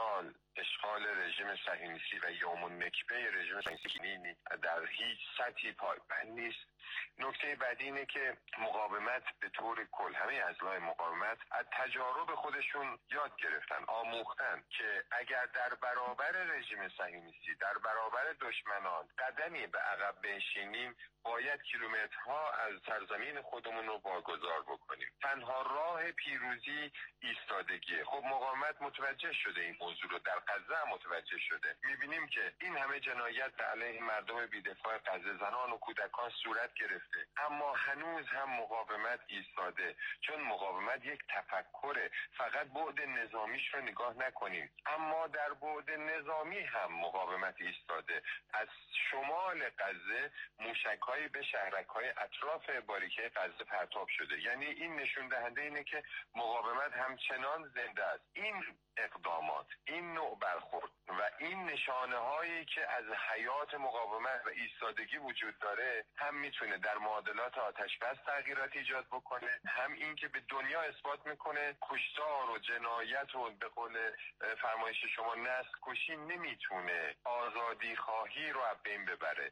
سال اشغال رژیم صهیونیستی و یوم النکبه رژیم صهیونیستی در هیچ سطحی پایبند نیست. نکته بعدی اینه که مقاومت به طور کل، همه اضلاع مقاومت از تجارب خودشون یاد گرفتن، آموختن که اگر در برابر رژیم صهیونیستی، در برابر دشمنان قدمی به عقب بنشینیم، باید کیلومترها از سرزمین خودمون رو واگذار بکنیم. تنها راه پیروزی ایستادگیه. خب مقاومت متوجه شده این موضوع رو، در غزه هم متوجه شده. میبینیم که این همه جنایت به علیه مردم بی‌دفاع غزه، زنان و کودکان صورت گرفته، اما هنوز هم مقاومت ایستاده، چون مقاومت یک تفکره. فقط بعد نظامیش رو نگاه نکنیم، اما در بعد نظامی هم مقاومت ایستاده. از شمال غزه موشک‌های به شهرک‌های اطراف باریکه غزه پرتاب شده. یعنی این نشون دهنده اینه که مقاومت همچنان زنده است. این اقدامات، این نوع برخورد و این نشانه هایی که از حیات مقاومت و ایستادگی وجود داره هم میتونه در معادلات آتش‌بس تغییرات ایجاد بکنه، هم این که به دنیا اثبات میکنه کشتار و جنایت و به قول فرمایش شما نسل کشی نمیتونه آزادی خواهی رو از بین ببره.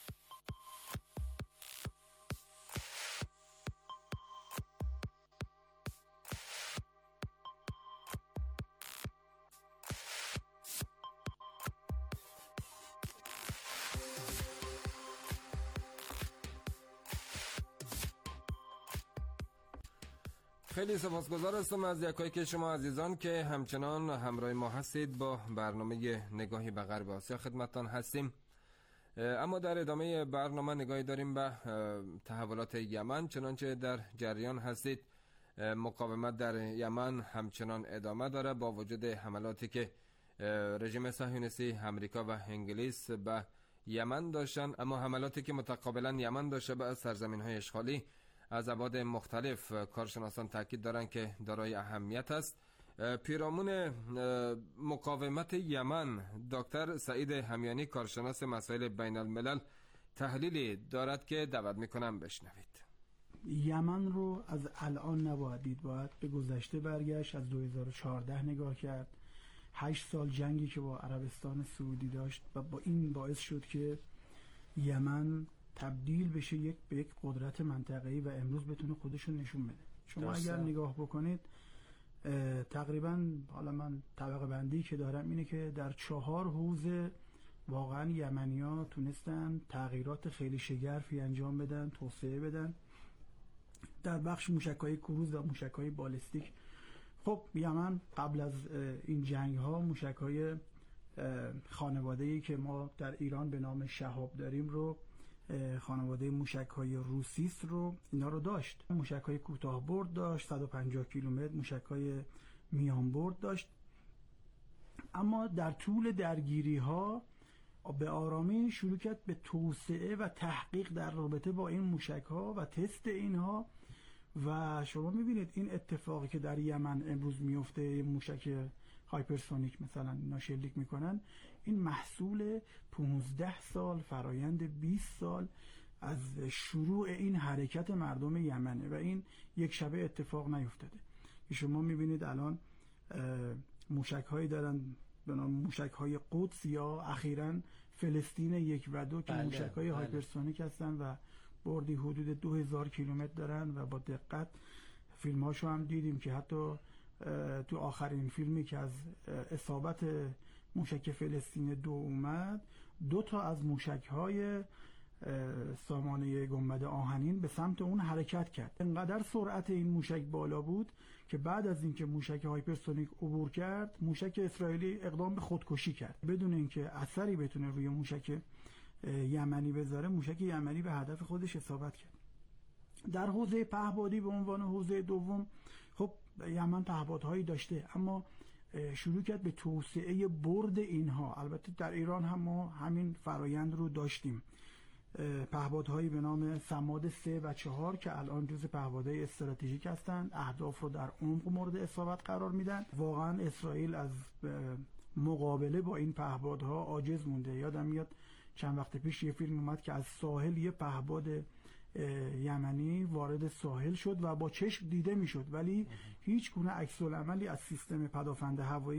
خیلی سپاسگزار هستم از یکایی که شما عزیزان که همچنان همراه ما هستید. با برنامه نگاهی به غرب آسیا خدمتتان هستیم. اما در ادامه برنامه نگاهی داریم به تحولات یمن. چنانچه در جریان هستید مقاومت در یمن همچنان ادامه داره با وجود حملاتی که رژیم صهیونیستی امریکا و انگلیس به یمن داشتن، اما حملاتی که متقابلا یمن داشته به سرزمین‌های اشغالی از ابعاد مختلف کارشناسان تاکید دارند که دارای اهمیت است. پیرامون مقاومت یمن دکتر سعید همیانی کارشناس مسائل بین الملل تحلیلی دارد که دعوت میکنم بشنوید. یمن رو از الان نباید دید، باید به گذشته برگشت، از 2014 نگاه کرد. 8 سال جنگی که با عربستان سعودی داشت و با این باعث شد که یمن تبدیل بشه به یک قدرت منطقه‌ای و امروز بتونه خودشو نشون بده. شما اگر نگاه بکنید تقریبا، حالا من طبقه بندی که دارم اینه که در 4 حوزه واقعا یمنی‌ها تونستن تغییرات خیلی شگرفی انجام بدن، توسعه بدن. در بخش موشک‌های کروز و موشک‌های بالستیک، خب یمن قبل از این جنگ‌ها موشک‌های خانواده‌ای که ما در ایران به نام شهاب داریم رو، خانواده موشک‌های روسیس رو، اینا رو داشت. موشک‌های کوتاه برد داشت، 150 کیلومتر، موشک‌های میان برد داشت. اما در طول درگیری‌ها به آرامی شروع کرد به توسعه و تحقیق در رابطه با این موشک‌ها و تست اینها. و شما می‌بینید این اتفاقی که در یمن امروز میفته، موشک هایپرسونیک مثلا اینا شلیک میکنن، این محصول 15 سال فرایند 20 سال از شروع این حرکت مردم یمنه و این یک شبه اتفاق نیفتاده. شما میبینید الان موشک هایی دارن به نام موشک های قدس یا اخیراً فلسطین 1 و 2 که موشک های هایپرسونیک هستن و بردی حدود 2000 کیلومتر دارن و با دقت فیلم هاشو هم دیدیم که حتی تو آخرین فیلمی که از اصابت موشک فلسطین 2 اومد، 2 تا از موشک‌های سامانه گنبد آهنین به سمت اون حرکت کرد. انقدر سرعت این موشک بالا بود که بعد از اینکه موشک هایپرسونیک عبور کرد، موشک اسرائیلی اقدام به خودکشی کرد بدون اینکه اثری بتونه روی موشک یمنی بذاره. موشک یمنی به هدف خودش اصابت کرد. در حوزه پهپادی به عنوان حوزه دوم، خب یمن پهپادهایی داشته اما شروع کرد به توسعه برد اینها. البته در ایران هم ما همین فرایند رو داشتیم. پهپادهایی به نام صماد 3 و 4 که الان جزو پهپادهای استراتژیک هستند، اهداف رو در عمق مورد اصابت قرار میدن. واقعا اسرائیل از مقابله با این پهپادها عاجز مونده. یادم میاد چند وقت پیش یه فیلم اومد که از ساحل یه پهپاد یمنی وارد ساحل شد و با چشم دیده میشد، ولی هیچ گونه عکس العملی از سیستم پدافند هوایی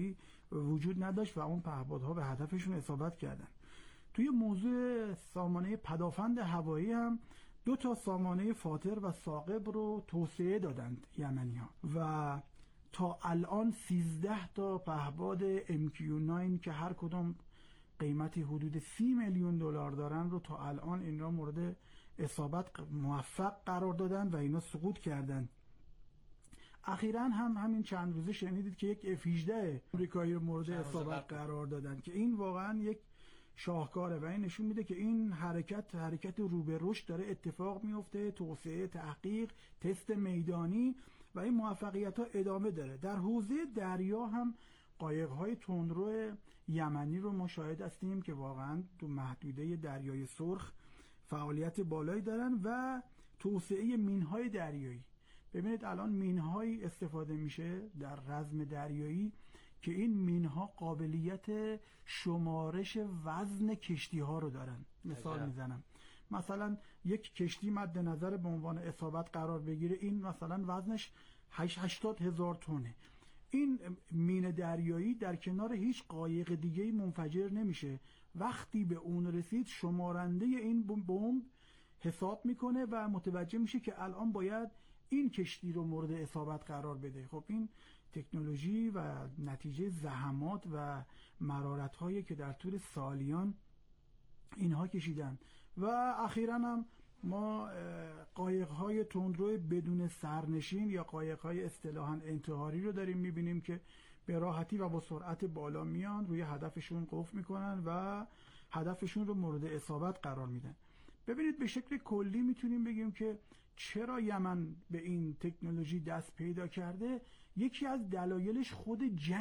وجود نداشت و اون پهپادها به هدفشون اصابت کردن. توی موضوع سامانه پدافند هوایی هم 2 سامانه فاتر و ثاقب رو توسعه دادند یمنی‌ها و تا الان 13 پهپاد MQ-9 که هر کدوم قیمتی حدود 30 میلیون دلار دارن رو تا الان این را مورد اصابت موفق قرار دادن و اینا سقوط کردن. اخیراً همین چند روزه شنیدید که یک F-18 آمریکایی رو مورد اصابت قرار دادن که این واقعاً یک شاهکاره و این نشون میده که این حرکت رو به رشد داره اتفاق میفته، توسعه، تحقیق، تست میدانی و این موفقیت ها ادامه داره. در حوزه دریا هم قایق‌های تندرو یمنی رو ما شاهد هستیم که واقعاً تو محدوده دریای سرخ فعالیت بالایی دارن و توسعه مین‌های دریایی. ببینید الان مین‌هایی استفاده میشه در رزم دریایی که این مین‌ها قابلیت شمارش وزن کشتی‌ها رو دارن. مثال میزنم، مثلا یک کشتی مد نظر به عنوان اصابت قرار بگیره، این مثلا وزنش 80,000 تنه. این مین دریایی در کنار هیچ قایق دیگه‌ای منفجر نمیشه. وقتی به اون رسید شمارنده این بمب حساب میکنه و متوجه میشه که الان باید این کشتی رو مورد اصابت قرار بده. خب این تکنولوژی و نتیجه زحمات و مرارت‌هایی که در طول سالیان اینها کشیدن و اخیراً هم ما قایق‌های تندرو بدون سرنشین یا قایق‌های اصطلاحاً انتحاری رو داریم می‌بینیم که به راحتی و با سرعت بالا میان، روی هدفشون قفل میکنن و هدفشون رو مورد اصابت قرار میدن. ببینید به شکل کلی میتونیم بگیم که چرا یمن به این تکنولوژی دست پیدا کرده. یکی از دلایلش خود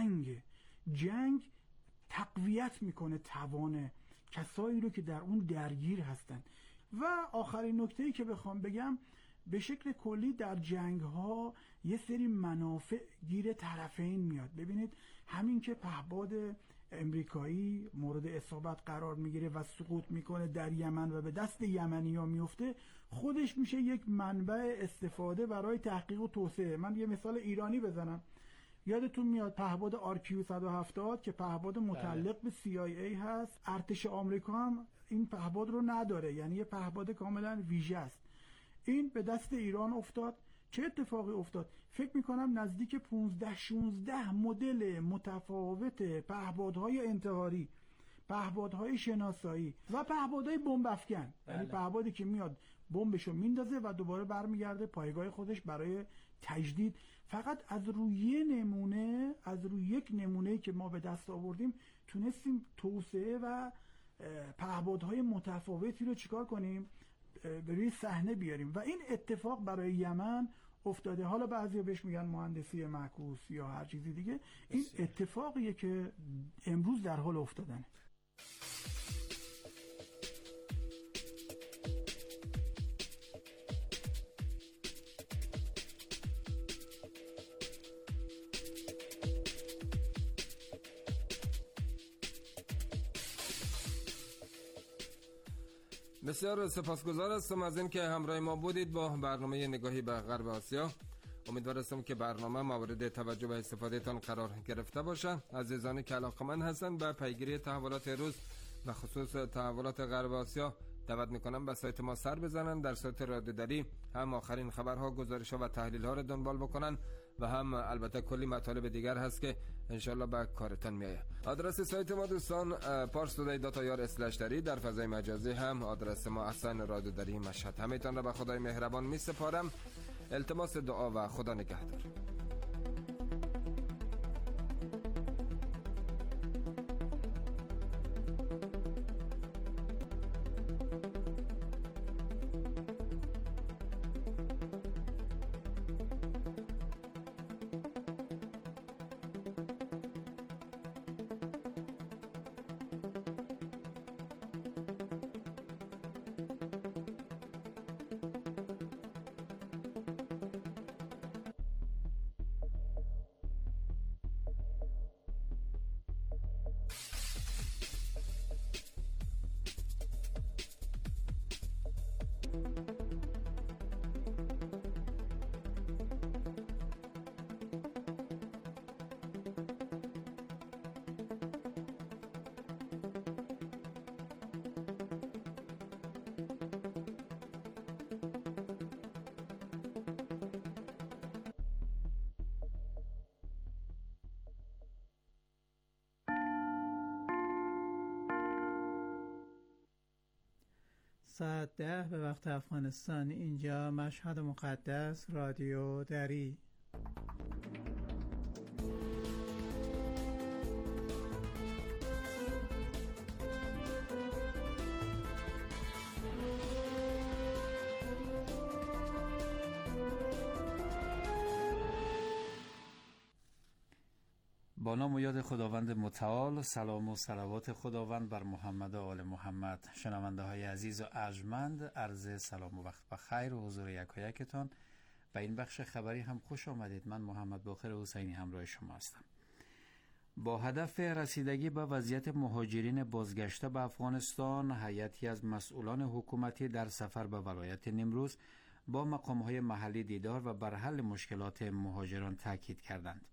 جنگ تقویت میکنه توان کسایی رو که در اون درگیر هستن. و آخرین نکته‌ای که بخوام بگم، به شکل کلی در جنگ ها یه سری منافع گیر طرفین میاد. ببینید همین که پهپاد امریکایی مورد اصابت قرار میگیره و سقوط میکنه در یمن و به دست یمنی ها میفته، خودش میشه یک منبع استفاده برای تحقیق و توسعه. من یه مثال ایرانی بزنم، یادتون میاد پهپاد RQ-170 که پهپاد متعلق به CIA هست، ارتش آمریکا هم این پهپاد رو نداره، یعنی یه پهپاد کاملا ویژه است. این به دست ایران افتاد. چه اتفاقی افتاد؟ فکر میکنم نزدیک 15-16 مدل متفاوت پهپادهای انتحاری، پهپادهای شناسایی و پهپادهای بمب افکن، یعنی پهپادی که میاد بمبشو میندازه و دوباره برمیگرده پایگاه خودش برای تجدید. فقط از روی یک نمونه که ما به دست آوردیم تونستیم توسعه و پهپادهای متفاوتی رو چیکار کنیم؟ به روی صحنه بیاریم و این اتفاق برای یمن افتاده. حالا بعضیا بهش میگن مهندسی معکوس یا هر چیزی دیگه، این اتفاقیه که امروز در حال افتادنه. بسیار سپاسگزار هستم از این که همراه ما بودید با برنامه نگاهی به غرب آسیا. امیدوار هستم که برنامه مورد توجه و استفاده تان قرار گرفته باشه. عزیزانی که علاقه‌مند هستند به پیگیری تحولات روز و خصوص تحولات غرب آسیا، دعوت میکنم به سایت ما سر بزنن. در سایت رادیوداری هم آخرین خبرها، گزارش‌ها و تحلیل‌ها رو دنبال بکنن و هم البته کلی مطالب دیگر هست که انشالله به کارتان میایه. آدرس سایت ما دوستان parstoday.ir/dari، در فضای مجازی هم آدرس ما احسان رادیوداری مشهد. همیتان را به خدای مهربان می سپارم. التماس دعا و خدا نگهدار. ساعت 10 به وقت افغانستان. اینجا مشهد مقدس، رادیو دری. با نام و یاد خداوند متعال، سلام و صلوات خداوند بر محمد و آل محمد. شنونده های عزیز و ارجمند، عرض سلام و وقت بخیر و حضور یکایکتان و این بخش خبری هم خوش آمدید. من محمد باقر حسینی همراه شما هستم. با هدف رسیدگی به وضعیت مهاجرین بازگشته به افغانستان، هیئتی از مسئولان حکومتی در سفر به ولایت نیمروز با مقام‌های محلی دیدار و بر حل مشکلات مهاجران تاکید کردند.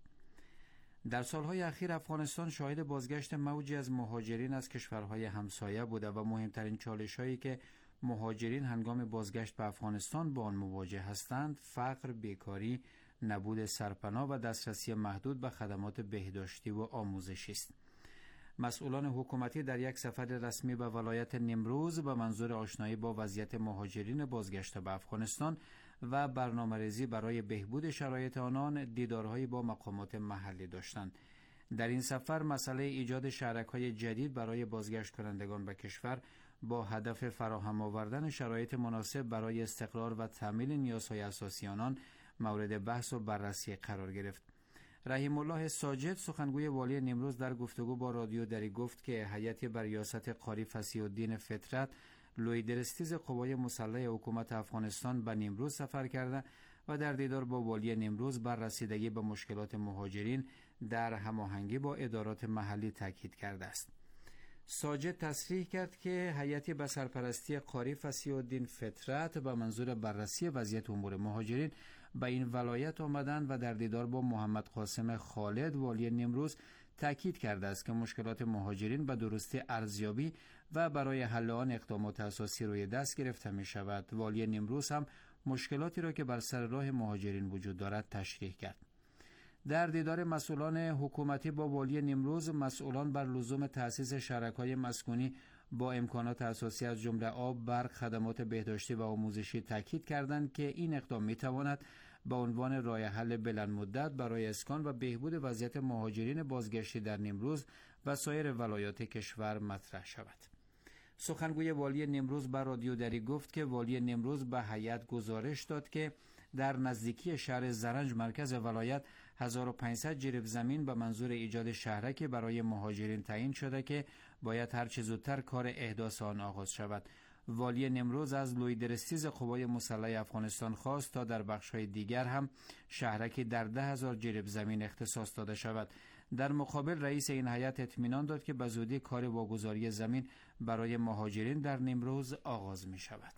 در سالهای اخیر افغانستان شاهد بازگشت موجی از مهاجرین از کشورهای همسایه بوده و مهمترین چالش‌هایی که مهاجرین هنگام بازگشت به افغانستان با آن مواجه هستند، فقر، بیکاری، نبود سرپناه و دسترسی محدود به خدمات بهداشتی و آموزشی است. مسئولان حکومتی در یک سفر رسمی به ولایت نیمروز به منظور آشنایی با وضعیت مهاجرین بازگشته به افغانستان و برنامه‌ریزی برای بهبود شرایط آنان دیدارهایی با مقامات محلی داشتند. در این سفر مسئله ایجاد شهرک‌های جدید برای بازگشت کنندگان به کشور با هدف فراهم آوردن شرایط مناسب برای استقرار و تأمین نیازهای اساسی آنان مورد بحث و بررسی قرار گرفت. رحیم الله ساجد، سخنگوی والی نیمروز، در گفتگو با رادیو دری گفت که هیئتی بر ریاست قاری فصیح الدین فطرت، لویدرستیز قوای مسلح حکومت افغانستان، به نیمروز سفر کرده و در دیدار با والی نیمروز بر رسیدگی به مشکلات مهاجرین در هماهنگی با ادارات محلی تاکید کرده است. ساجد تصریح کرد که هیئتی به سرپرستی قاری فصیح الدین فطرت به منظور بررسی وضعیت امور مهاجرین به این ولایت آمدند و در دیدار با محمد قاسم خالد، والی نیمروز، تاکید کرده است که مشکلات مهاجرین به درستی ارزیابی و برای حل آن اقدامات اساسی روی دست گرفته می شود. والی نیمروز هم مشکلاتی را که بر سر راه مهاجرین وجود دارد تشریح کرد. در دیدار مسئولان حکومتی با والی نیمروز، مسئولان بر لزوم تأسیس شهرک‌های مسکونی با امکانات اساسی از جمله آب، برق، خدمات بهداشتی و آموزشی تاکید کردند که این اقدام می‌تواند به عنوان راه حل بلندمدت برای اسکان و بهبود وضعیت مهاجرین بازگشتی در نیمروز و سایر ولایات کشور مطرح شود. سخنگوی والی نیمروز به رادیو دری گفت که والی نیمروز به هیئت گزارش داد که در نزدیکی شهر زرنج مرکز ولایت 1500 جریب زمین به منظور ایجاد شهرک برای مهاجرین تعیین شده که باید هر چه زودتر کار احداث آن آغاز شود. والی نیمروز از لویدرستیز قوای مسلح افغانستان خواست تا در بخش‌های دیگر هم شهرکی در 10,000 جریب زمین اختصاص داده شود. در مقابل رئیس این هیئت اطمینان داد که به زودی کار واگذاری زمین برای مهاجرین در نیمروز آغاز می شود.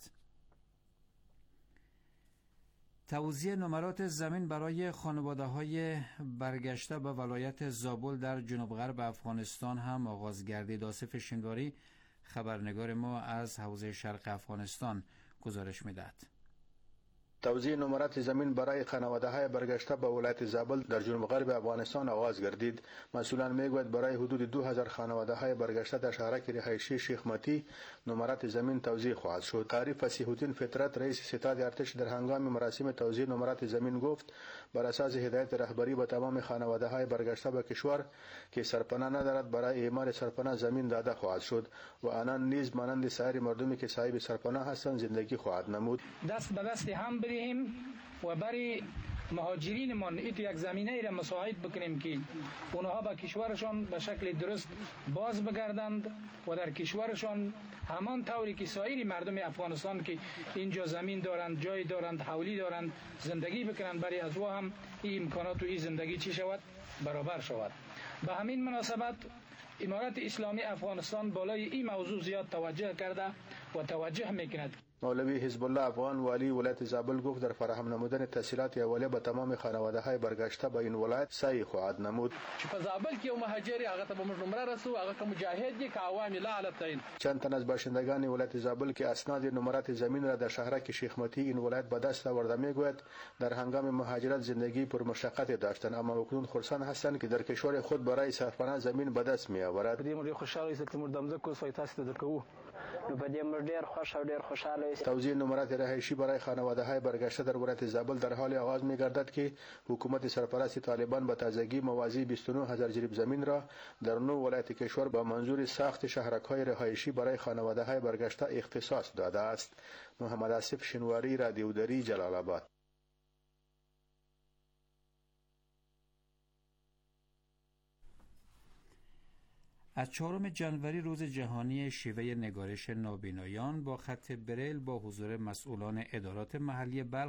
توزیع نمرات زمین برای خانواده‌های برگشته به ولایت زابل در جنوب غرب افغانستان هم آغاز گردید. آصف شینواری، خبرنگار ما از حوزه شرق افغانستان، گزارش می‌دهد. توزیع نمرات زمین برای خانواده‌های برگشته به ولایت زابل در جنوب غرب افغانستان آغاز گردید. مسئولان میگویند برای حدود 2000 خانواده‌های برگشته در شهرک رهایشی شیخ متی نمرات زمین توزیع خواهد شد. قاری فصیح الدین فطرت، رئیس ستاد ارتش، در هنگام مراسم توزیع نمرات زمین گفت بر اساس هدایت رهبری به تمام خانواده‌های برگشته به کشور که سرپناه ندارد برای اعمار سرپناه زمین داده خواهد شد و آنان نیز مانند سایر مردمی که صاحب سرپناه هستند زندگی خواهد نمود. دست به دست هم بریم و برای مهاجرینمان یک زمینه ای را مساعد بکنیم که اونها به کشورشان به شکل درست باز بگردند و در کشورشان همان طوری که سایر مردم افغانستان که اینجا زمین دارند، جای دارند، حولی دارند، زندگی بکنند، برای از او هم این امکانات و این زندگی چی شود؟ برابر شود. به همین مناسبت امارت اسلامی افغانستان بالای این موضوع زیاد توجه کرده و توجه میکند. مولوی حزب الله افغان والی ولایت زابل گفت در فراهم نمودن تسهیلات اولیه به تمام خانواده‌های برگشته به این ولایت سعی خواهد نمود. په زابل کې یو مهاجر هغه ته به موږ نمره رسو، هغه که مجاهد دی که عوام لا علی التعیین. چند تن از باشندگان ولایت زابل که اسناد نمرات زمین را در شهرک شیخ متی این ولایت به دست آورده میگوید در هنگام مهاجرت زندگی پر مشقت داشتند، اما اکنون خرسند هستند که در کشور خود برای صرفانه زمین به دست می آورد. دې موږ خوشاله یو چې موږ دمزه کو سوی تاسو ته درکو، نو په دې موږ ډیر خوش او ډیر خوشاله یو. توزیع نمرات رهایشی برای خانواده‌های برگشته در ولایت زابل در حال آغاز می‌گردد که حکومت سرپرست طالبان به تازگی موازی 29000 جریب زمین را در 9 ولایت کشور با منظور ساخت شهرک‌های رهایشی برای خانواده‌های برگشته اختصاص داده است. محمد آصف شنواری، رادیو دری، جلال آباد. از 4 جنوری روز جهانی شیوه نگارش نابینایان با خط بریل با حضور مسئولان ادارات محلی بلخ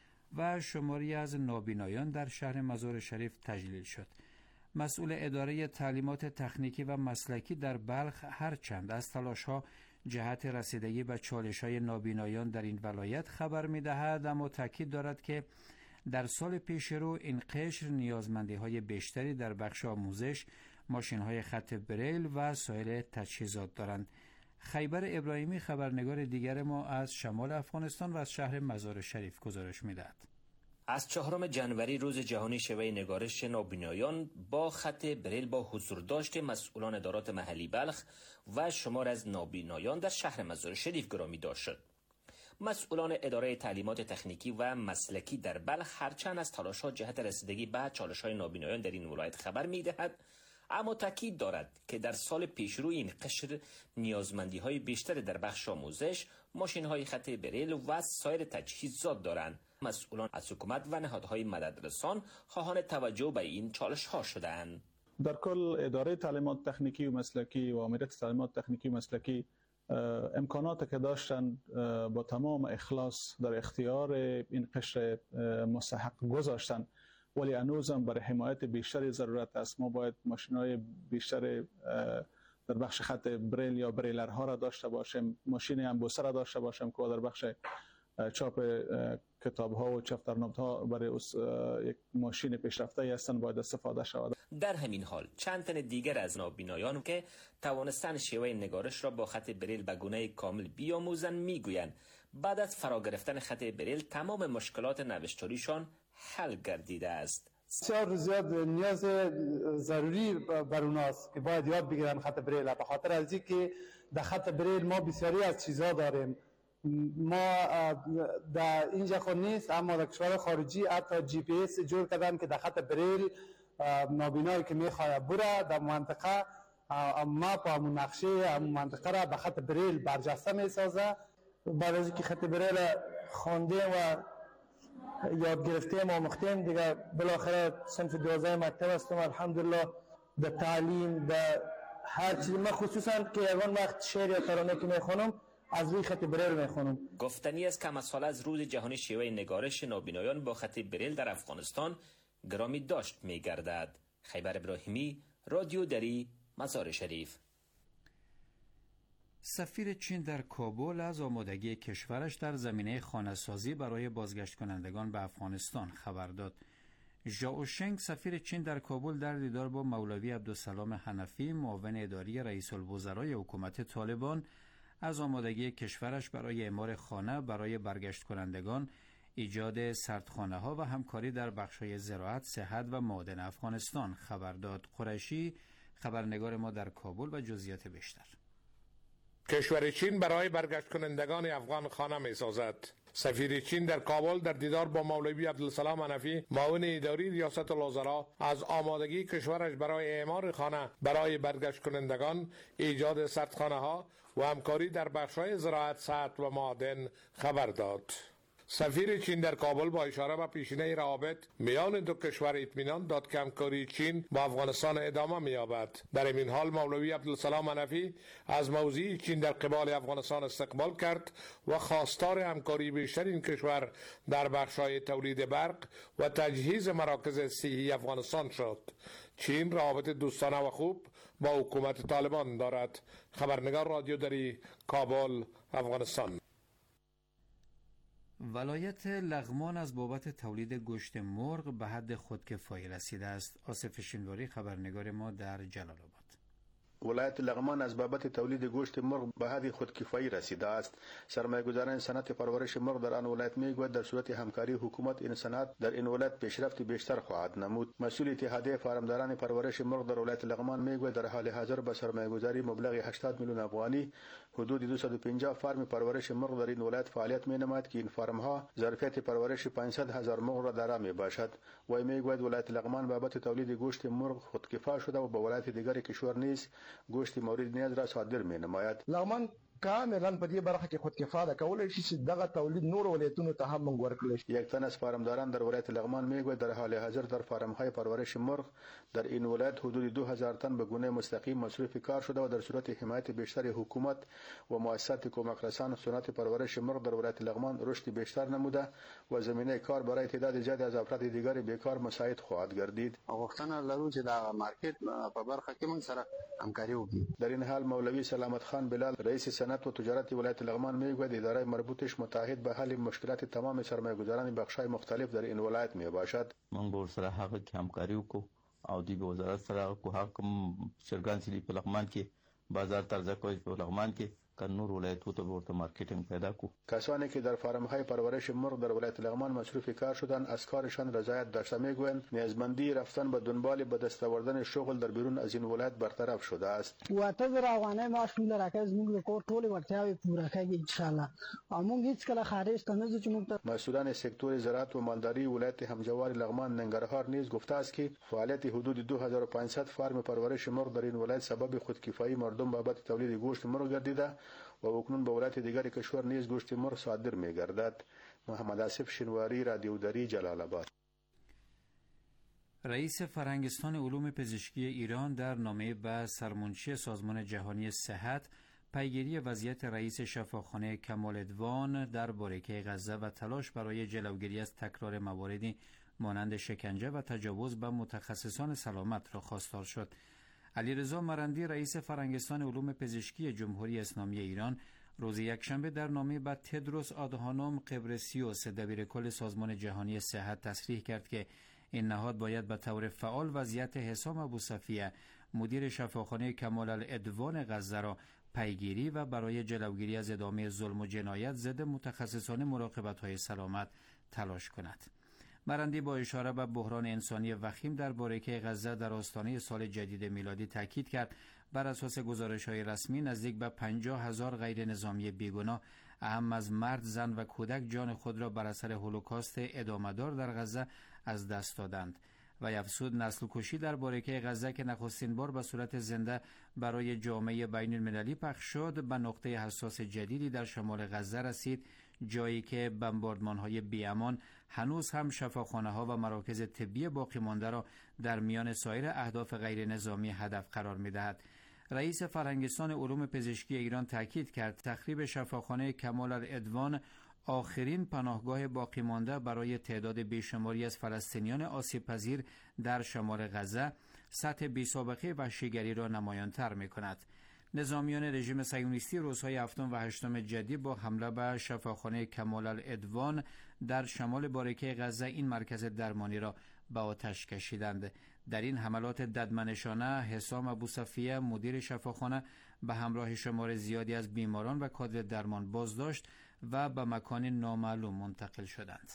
و شماری از نابینایان در شهر مزار شریف تجلیل شد. مسئول اداره تعلیمات تکنیکی و مسلکی در بلخ هرچند از تلاش‌ها جهت رسیدگی به چالش‌های نابینایان در این ولایت خبر می‌دهد، اما تاکید دارد که در سال پیش رو این قشر نیازمندی‌های بیشتری در بخش آموزش، ماشین‌های خط بریل و سایر تجهیزات دارند. خیبر ابراهیمی خبرنگار دیگر ما از شمال افغانستان و از شهر مزار شریف گزارش می‌دهد. از 4 جنوری روز جهانی شیوه نگارش نابینایان با خط بریل با حضور داشت مسئولان ادارات محلی بلخ و شمار از نابینایان در شهر مزار شریف گرامی داشت شد. مسئولان اداره تعلیمات تکنیکی و مسلکی در بلخ هرچند از تلاش‌ها جهت رسیدگی به چالش‌های نابینایان در این ولایت خبر می‌دهد، اما تاکید دارد که در سال پیشرو این قشر نیازمندی‌های بیشتری در بخش آموزش، ماشین‌های خط بریل و سایر تجهیزات دارند. مسئولان از حکومت و نهادهای مددرسان خواهان توجه به این چالش‌ها شدند. در کل اداره تعلیمات تکنیکی و مسلکی و آمریت تعلیمات تکنیکی و مسلکی امکاناتی که داشتن با تمام اخلاص در اختیار این قشر مستحق گذاشتن، ولی هنوزم برای حمایت بیشتری ضرورت است. ما باید ماشین‌های بیشتر در بخش خط بریل یا بریلرها را داشته باشیم، ماشین امبوسه را داشته باشیم که در بخش چاپ کتاب‌ها و چفترنامه‌ها برای یک ماشین پیشرفته هستند باید استفاده شود. در همین حال چند تن دیگر از نابینایان که توانستن شیوه نگارش را با خط بریل به گونه کامل بیاموزند میگویند بعد از فرا گرفتن خط بریل تمام مشکلات نوشتاریشان حل گردیده است. بسیار زیاد نیاز ضروری بر اوناست که باید یاد بگیرن خط بریل، به خاطر از اینکه در خط بریل ما بسیاری از چیزا داریم. ما در اینجا خود نیست، اما در کشور خارجی حتی جی پی اس جور کردن که در خط بریل نابینایی که میخواد بره در منطقه ماپ و نقشه همون منطقه را به خط بریل برجسته میسازه. بعد از اینکه خط بریل خواندیم و یاد گرفتیم و آموختیم دیگه بالاخره صنف 12 مکتب هستم. الحمدلله در تعلیم در هر چیز، من خصوصا که یگان وقت شعر یا ترانه که میخونم از روی خط بریل میخونم. گفتنی است کم از حال از روز جهانی شیوه نگارش نابینایان با خط بریل در افغانستان گرامی داشت میگردد. خیبر ابراهیمی، رادیو دری، مزار شریف. سفیر چین در کابل از آمادگی کشورش در زمینه خانه‌سازی برای بازگشت کنندگان به افغانستان خبر داد. ژائو شنگ سفیر چین در کابل در دیدار با مولوی عبدالسلام حنفی معاون اداری رئیس الوزرای حکومت طالبان از آمادگی کشورش برای اعمار خانه برای برگشت کنندگان، ایجاد سردخانه‌ها و همکاری در بخش‌های زراعت، صحت و معادن افغانستان خبر داد. قریشی خبرنگار ما در کابل و جزئیات بیشتر. کشور چین برای برگشت کنندگان افغان خانه می سازد. سفیر چین در کابل در دیدار با مولوی عبدالسلام حنفی معاون اداری ریاست الوزراء از آمادگی کشورش برای اعمار خانه برای برگشت کنندگان، ایجاد سردخانه‌ها و همکاری در بخش‌های زراعت، صحت و معادن خبر داد. سفیر چین در کابل با اشاره به پیشینه روابط میان دو کشور اطمینان داد که همکاری چین با افغانستان ادامه می‌یابد. در این حال مولوی عبدالسلام حنفی از موضع چین در قبال افغانستان استقبال کرد و خواستار همکاری بیشتر این کشور در بخش‌های تولید برق و تجهیز مراکز صحی افغانستان شد. چین روابط دوستانه و خوب با حکومت طالبان دارد. خبرنگار رادیو دری، کابل، افغانستان. ولایت لغمان از بابت تولید گوشت مرغ به حد خودکفایی رسیده است. آصف شینواری خبرنگار ما در جلال آباد. ولایت لغمان از بابت تولید گوشت مرغ به حد خودکفایی رسیده است. سرمایه‌گذاران صنعت پرورش مرغ در آن ولایت میگوید در صورت همکاری حکومت این صنعت در این ولایت پیشرفت بیشتر خواهد نمود. مسئول اتحادیه فارمداران پرورش مرغ در ولایت لغمان میگوید در حال حاضر با سرمایه‌گذاری مبلغ 80 میلیون افغانی حدود 250 فارم پرورش مرغ در این ولایت فعالیت می‌نماید که این فارم‌ها ظرفیت پرورش 500,000 مرغ را دارا میباشد. و میگوید ولایت لغمان بابت تولید گوشت مرغ خودکفا شده و با ولایت دیگر کشور نیز گوشت مورد نیاز را صادر می‌نماید. لغمان کاملا په دې برخه کې خودکفا ده، کولای شي چې دغه تولید نور ولایتونو ته هم موږ ورکړل شي. یک تن از فارمداران در ولایت لغمان میگوید در حال حاضر در فارم‌های پرورش مرغ در این ولایت حدود 2000 تن به گونه مستقیم مصرف کار شده و در صورت حمایت بیشتر حکومت و مؤسسات کمک رسان صنعت پرورش مرغ در ولایت لغمان رشد بیشتر نموده و زمینه کار برای تعداد زیاد از افراد دیگر بیکار مساعد خواهد گردید. غوښتنه لرو چې دا مارکیت په برخه کې موږ سره همکاري وکړي. در این حال مولوی سلامت خان بلال رئیس صنعت و تجارت ولایت لغمان میگوید اداره مربوطش متحد به حل مشکلات تمام سرمایه‌گذاران بخش‌های مختلف در این ولایت میباشد. من با سره هغه همکاري وکړو او د وزارت سره کو حکم شرګان سلی په لغمان کې بازار ترځه کوي په لغمان کې نور ولایتو ته ورته مارکیټینګ پیدا کو. کسانی که در فارم‌های پرورش مرغ در ولایت لغمان مصروف کار شدند از کارشان رضایت داشته میگویند نیازمندی رفتن به دنبال به دست آوردن شغل در بیرون از این ولایت برطرف شده است. و تزر افغانۍ معاش موږ راکړي موږ د کور ټولې وړتیاوې پوره کوي ان شاء الله او موږ هیڅ کله خارج ته نه ځو چې موږ. مسئولان سکتور زراعت و مالداری ولایت همجوار لغمان ننگرهار نیز گفته است که فعالیت حدود 2500 فارم پرورش مرغ در این ولایت سبب خودکفایی مردم بابت تولید گوشت مرغ گردیده و اکنون به ولایت دیگر کشور نیز گوشت مرغ صادر می‌گردد. محمد آصف شینواری، رادیو دری، جلال آباد. رئیس فرهنگستان علوم پزشکی ایران در نامه به سرمنشی سازمان جهانی صحت پیگیری وضعیت رئیس شفاخانه کمال ادوان در باریکه غزه و تلاش برای جلوگیری از تکرار مواردی مانند شکنجه و تجاوز به متخصصان سلامت را خواستار شد. علیرضا مرندی رئیس فرهنگستان علوم پزشکی جمهوری اسلامی ایران روز یکشنبه در نامه به تدروس آدهانوم قبرسیوس دبیرکل سازمان جهانی صحت تصریح کرد که این نهاد باید به طور فعال وضعیت حسام ابوصفیه مدیر شفاخانه کمال الادوان غزه را پیگیری و برای جلوگیری از ادامه ظلم و جنایت ضد متخصصان مراقبت‌های سلامت تلاش کند. مرندی با اشاره به بحران انسانی وخیم در باریکه غزه در آستانه سال جدید میلادی تاکید کرد بر اساس گزارش‌های رسمی نزدیک به 50,000 غیر نظامی بیگناه اهم از مرد، زن و کودک جان خود را بر اثر هولوکاست ادامه‌دار در غزه از دست دادند و افزود نسل کشی در باریکه غزه که نخستین بار به صورت زنده برای جامعه بین المللی پخش شد به نقطه حساس جدیدی در شمال غزه رسید، جایی که بمباردمان‌های بی‌امان هنوز هم شفاخانه‌ها و مراکز طبی باقی مانده را در میان سایر اهداف غیر نظامی هدف قرار می‌دهد. رئیس فرهنگستان علوم پزشکی ایران تاکید کرد تخریب شفاخانه کمال الادوان آخرین پناهگاه باقی مانده برای تعداد بیشماری از فلسطینیان آسیب پذیر در شمال غزه سطح بی‌سابقه وحشیگری را نمایان‌تر می‌کند. نظامیان رژیم صهیونیستی روزهای 7 و 8 جدی با حمله به شفاخانه کمال الادوان در شمال باریکه غزه این مرکز درمانی را به آتش کشیدند. در این حملات ددمنشانه حسام ابوصفیه مدیر شفاخانه به همراه شمار زیادی از بیماران و کادر درمان بازداشت و به مکان نامعلوم منتقل شدند.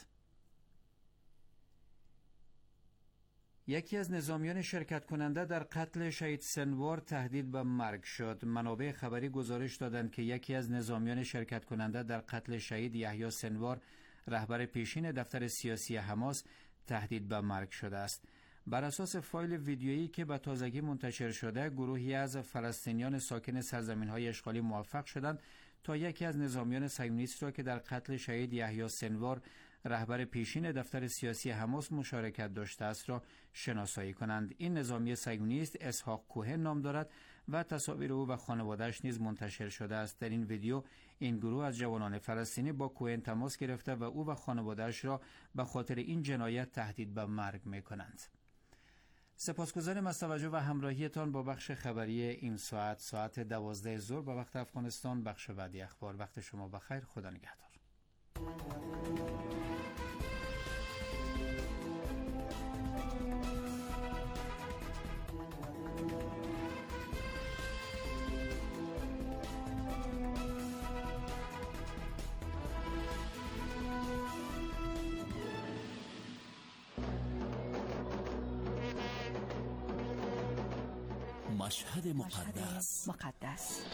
یکی از نظامیان شرکت کننده در قتل شهید سنوار تهدید به مرگ شد. منابع خبری گزارش دادند که یکی از نظامیان شرکت کننده در قتل شهید یحیی سنوار رهبر پیشین دفتر سیاسی حماس تهدید به مرگ شده است. بر اساس فایل ویدیویی که به تازگی منتشر شده، گروهی از فلسطینیان ساکن سرزمین‌های اشغالی موفق شدند تا یکی از نظامیان صهیونیست را که در قتل شهید یحیی سنوار رهبر پیشین دفتر سیاسی حماس مشارکت داشته است را شناسایی کنند. این نظامی صهیونیست اسحاق کوهن نام دارد و تصاویر او و خانواده‌اش نیز منتشر شده است. در این ویدیو این گروه از جوانان فلسطینی با کوهن تماس گرفته و او و خانواده‌اش را به خاطر این جنایت تهدید به مرگ می‌کنند. سپاسگزارم از توجه و همراهیتان با بخش خبری این ساعت 12 ظهر به وقت افغانستان. بخش بعدی اخبار. وقت شما بخیر. خدا نگهدار. مشهد مقدس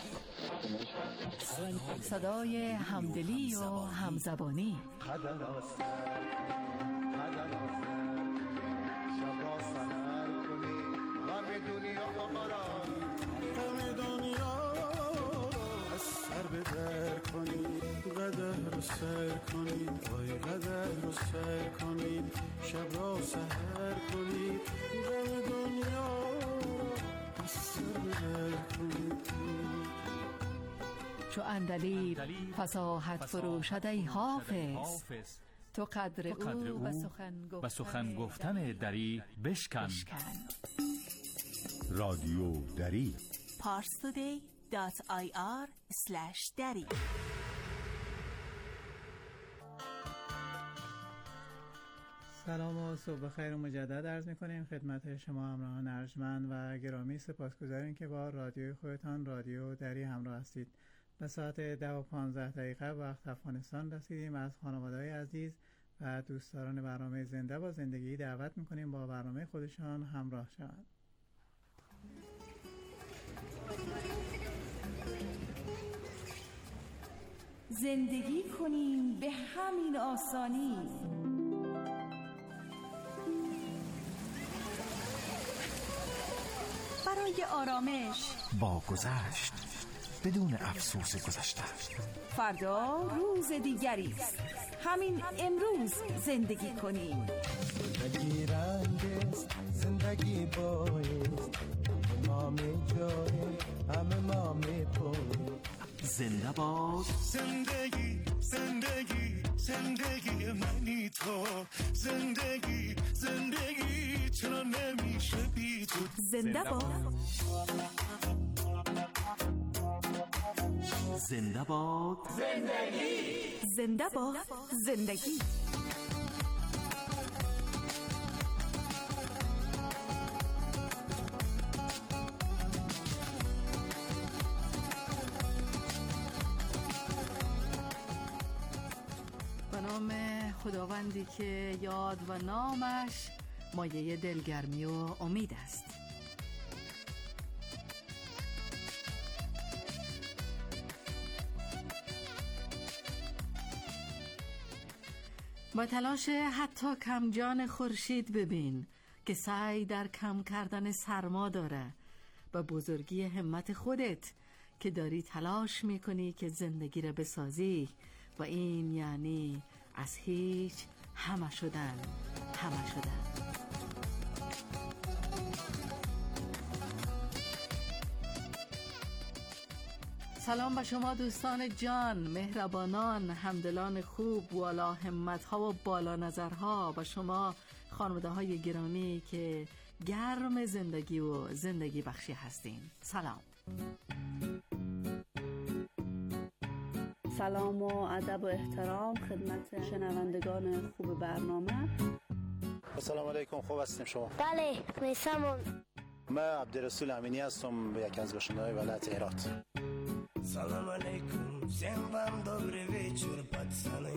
صدای همدلی و همزبانی. قدر رو سر کنید وای قدر رو سر کنید شب را سحر کنید غم دنیا از سر بدر کنید. چو اندلیب فصاحت فروشد ای حافظ، تو قدر او و سخن گفتن دری بشکن. رادیو دری parstoday.ir/dari. سلام و صبح بخیر و مجدد عرض می‌کنیم خدمت شما همراهان ارجمند و گرامی. سپاسگزاریم که با رادیوی خودتان رادیو دری همراه هستید. به ساعت 10:15 وقت افغانستان رسیدیم. از خانواده‌های عزیز و دوستداران برنامه زنده با زندگی دعوت می‌کنیم با برنامه خودشان همراه شوند. زندگی کنیم به همین آسانی، برای آرامش با گذشت بدون افسوس گذشته. فردا روز دیگری است، همین امروز زندگی کنیم. زندگی رنگ است، زندگی بایست، ما می جاییم همه ما می پاییم. زنده باد زندگی زندگی زندگی منی تو، زندگی زندگی چرا نمیشه بی تو. زنده باد زنده باد زندگی، زنده باد زندگی. به نام خداوندی که یاد و نامش مایه دلگرمی و امید است. با تلاش حتی کمجان خورشید ببین که سعی در کم کردن سرما داره، با بزرگی همت خودت که داری تلاش میکنی که زندگی را بسازی، و این یعنی از هیچ همه شدن. سلام به شما دوستان جان، مهربانان، همدلان خوب، والا همت‌ها و بالا نظرها، و شما خانواده‌های گرامی که گرم زندگی و زندگی بخشی هستین. سلام. سلام و ادب و احترام خدمت شنوندگان خوب برنامه. السلام علیکم، خوب هستیم شما؟ بله، میسم. من عبدالرسول امینی هستم، یکی از باشنده‌های ولایت هرات. سلام علیکم، всем вам добрый вечер, пацаны.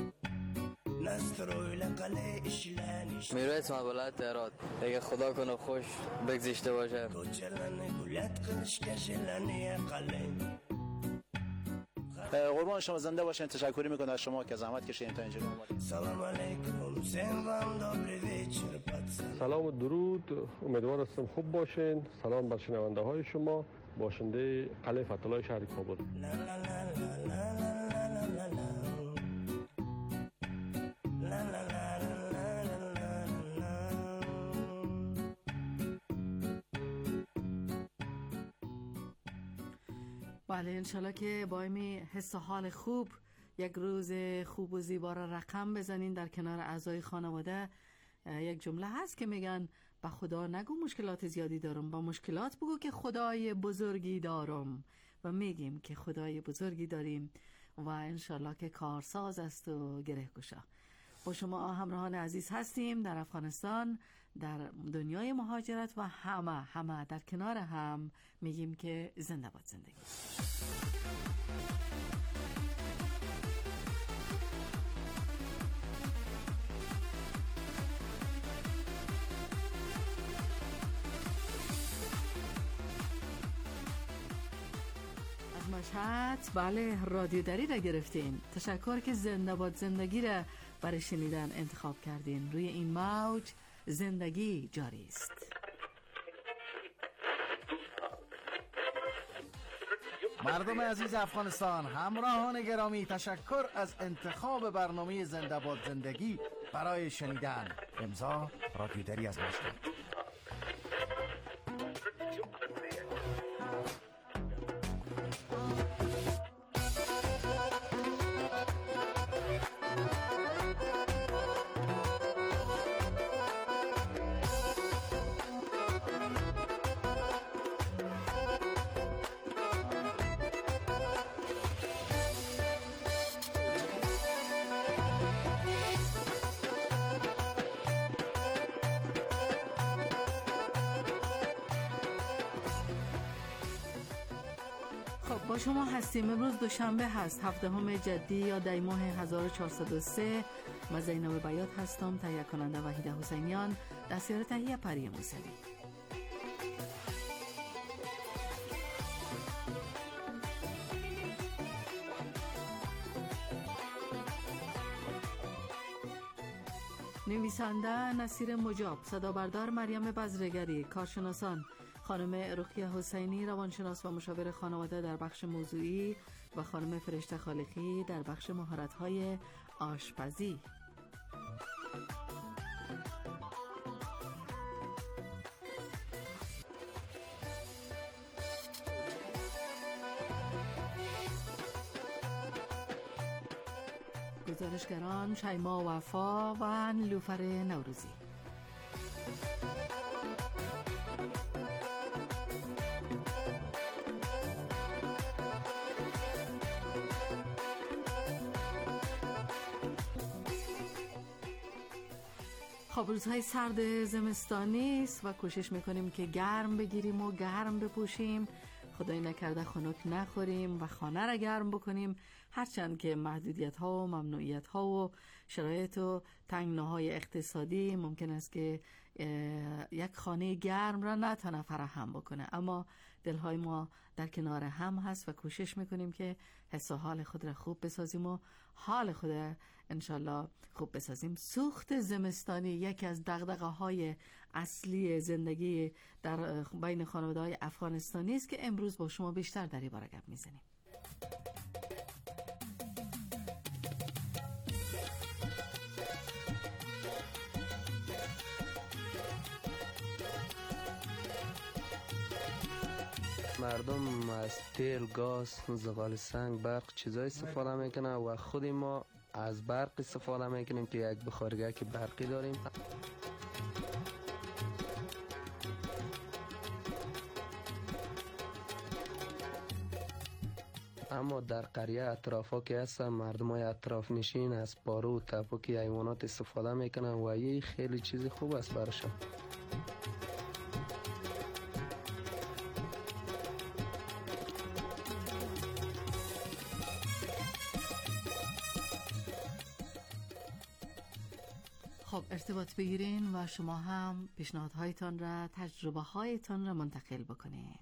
میروی اسم ولایت هرات. اگه خدا کنه خوش بگذشته باشه. قربان شما، زنده باشین. تشکر میکنم از شما که زحمت کشیدین تا اینجا اومدید. سلام علیکم، всем вам добрый вечер, пацаны. سلام و درود، امیدوار هستم خوب باشین. سلام بر شنونده های شما، باشنده قلعه فتح‌الله شهر کابل. بله، انشالله که با این حس و حال خوب یک روز خوب و زیبا را رقم بزنین در کنار اعضای خانواده. یک جمله هست که میگن با خدا نگو مشکلات زیادی دارم، با مشکلات بگو که خدای بزرگی دارم. و میگیم که خدای بزرگی داریم و انشالله که کارساز است و گره گشا. با شما همراهان عزیز هستیم در افغانستان، در دنیای مهاجرت و همه در کنار هم میگیم که زنده باد زندگی. مشهد بله رادیو دری را گرفتین. تشکر که زنده باد زندگی را برای شنیدن انتخاب کردین. روی این موج زندگی جاری است. مردم عزیز افغانستان، همراهان گرامی، تشکر از انتخاب برنامه زنده باد زندگی برای شنیدن. امضا رادیو دری از مشهد. با شما هستیم. امروز دوشنبه هست، 7 جدی یا دی ماه 1403. من زینب بیات هستم، تهیه کننده وحیده حسینیان، دستیار تهیه پری موسوی. نویسنده نصیر مجاب، صدابردار مریم بزرگری، کارشناسان خانم رقیه حسینی روانشناس و مشاور خانواده در بخش موضوعی و خانم فرشته خالقی در بخش مهارت‌های آشپزی. گزارشگران شیما وفا و نیلوفر نوروزی. خب روزهای سرد زمستانی است و کوشش میکنیم که گرم بگیریم و گرم بپوشیم، خدای نکرده خنک نخوریم و خانه را گرم بکنیم، هرچند که محدودیت ها و ممنوعیت ها و شرایط و تنگناهای اقتصادی ممکن است که یک خانه گرم را نتونه فراهم بکنه، اما دلهای ما در کنار هم هست و کوشش میکنیم که حس و حال خود را خوب بسازیم و حال خود را انشالله خوب بسازیم. سوخت زمستانی یکی از دغدغه های اصلی زندگی در بین خانواده های افغانستانی است که امروز با شما بیشتر در این باره گپ میزنیم. مردم از تیل، گاز، زغال سنگ، برق چیزای استفاده میکنن و خود ما از برق استفاده میکنیم که یک بخارگاه که برقی داریم. اما در قریه اطرافا که هستن مردم های اطراف نشین از پارو و تپوکی حیوانات استفاده میکنن و یه خیلی چیز خوب است برشان. خب ارتباط بگیرین و شما هم پیشنهادهایتان را، تجربه هایتان را منتقل بکنین.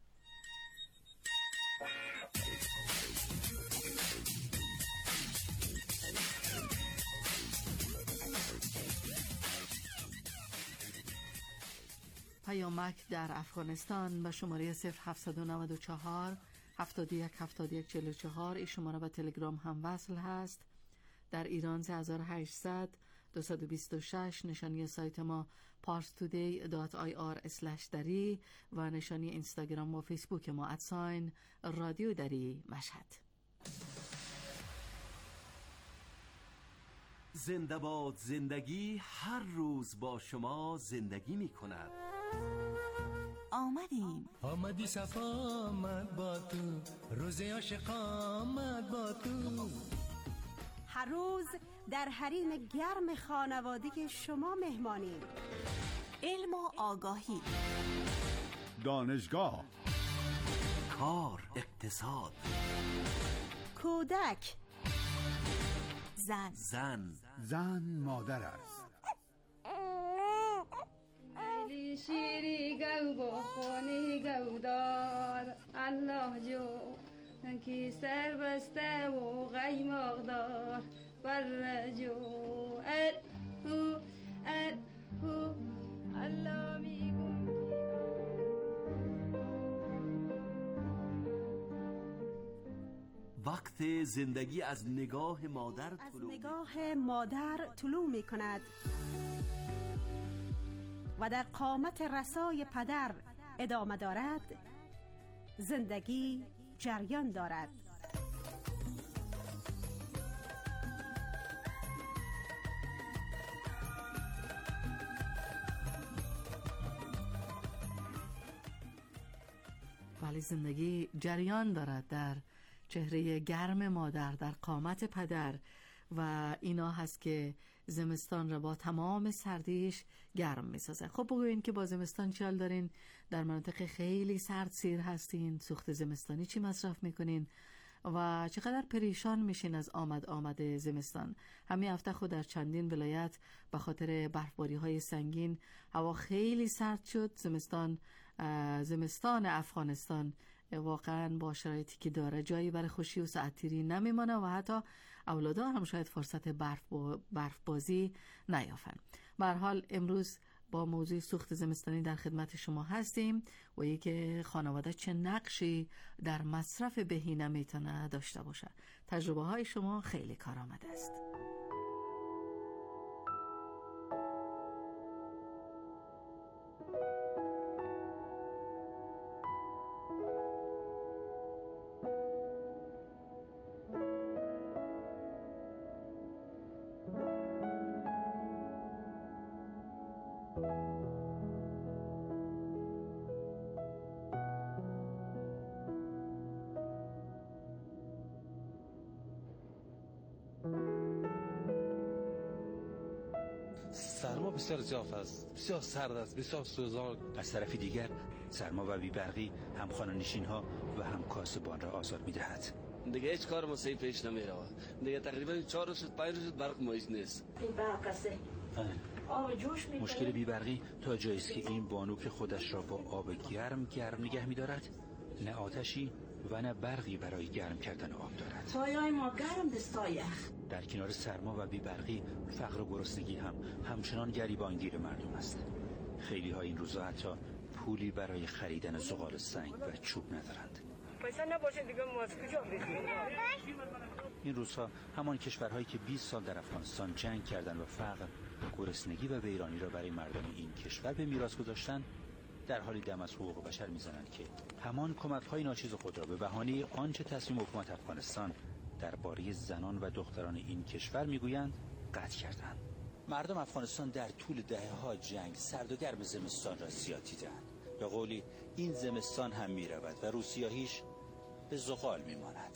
پیامک در افغانستان به شماره 0794 71 71 44 این شماره به تلگرام هم وصل هست. در ایران 3800 226 نشانی سایت ما parstoday.ir/dari و نشانی اینستاگرام و فیسبوک ما @رادیو دری مشهد. زنده باد زندگی هر روز با شما زندگی می کند. آمدیم. آمدی صفا آمد با تو، روز عاشق آمد با تو. هر روز در حریم گرم خانوادگی شما مهمانیم. علم و آگاهی، دانشگاه، کار، اقتصاد، کودک، زن مادر است. شیری گو بخونی گو دار الله جو کی سر بسته و غیماغ دار بر جو هو الله میگون. وقت زندگی از نگاه مادر طلوع می کند و در قامت رسای پدر ادامه دارد. زندگی جریان دارد. ولی زندگی جریان دارد در چهره گرم مادر، در قامت پدر، و اینا هست که زمستان را با تمام سردیش گرم میسازه. خب بگوین که با زمستان چی حال دارین؟ در مناطق خیلی سرد سیر هستین؟ سوخت زمستانی چی مصرف میکنین؟ و چقدر پریشان میشین از آمد زمستان؟ همین هفته خود در چندین ولایت به خاطر برفباری های سنگین هوا خیلی سرد شد. زمستان افغانستان واقعا با شرایطی که داره جایی برای خوشی و ساعتیری نمیمانه و حتی اولادا هم شاید فرصت برف بازی نیافن. به هر حال امروز با موضوع سوخت زمستانی در خدمت شما هستیم و اینکه خانواده چه نقشی در مصرف بهینه میتونه داشته باشه. تجربه های شما خیلی کارآمد است. سرما بسیار زیاد است، بسیار سرد است، بسیار سوزان. از طرف دیگر سرما و بیبرقی هم خانه‌نشین ها و هم کاسبان را آزار می‌دهد. دیگه هیچ کار مسیح پیش نمی‌رود. دیگه تقریبا 4 روز 5 روز برق مایز نیست. این برق است. آب جوش می‌کنه. مشکل بیبرقی تا جایی است که این بانو که خودش را با آب گرم نگه می‌دارد، نه آتشی و نه برقی برای گرم کردن آب دارد. پایه‌های ما گرم دستایخ. در کنار سرما و بیبرقی فقر و گرسنگی هم همچنان گریبانگیر مردم است. خیلی ها این روزا حتی پولی برای خریدن زغال سنگ و چوب ندارند. پیسه نباشه دیگه ما از کجا بخریم؟ این روزها همان کشورهایی که 20 سال در افغانستان جنگ کردند و فقر، گرسنگی و ویرانی را برای مردم این کشور به میراث گذاشتند، در حالی دم از حقوق بشر میزنند که همان کمک‌های ناچیز خود را به بهانه آنچه تصمیم حکومت افغانستان درباره زنان و دختران این کشور میگویند قطع کردند. مردم افغانستان در طول دهه‌ها جنگ سرد و گرم زمستان را زیاد دیدند. به قولی این زمستان هم میرود و روسیاهیش به زغال میماند.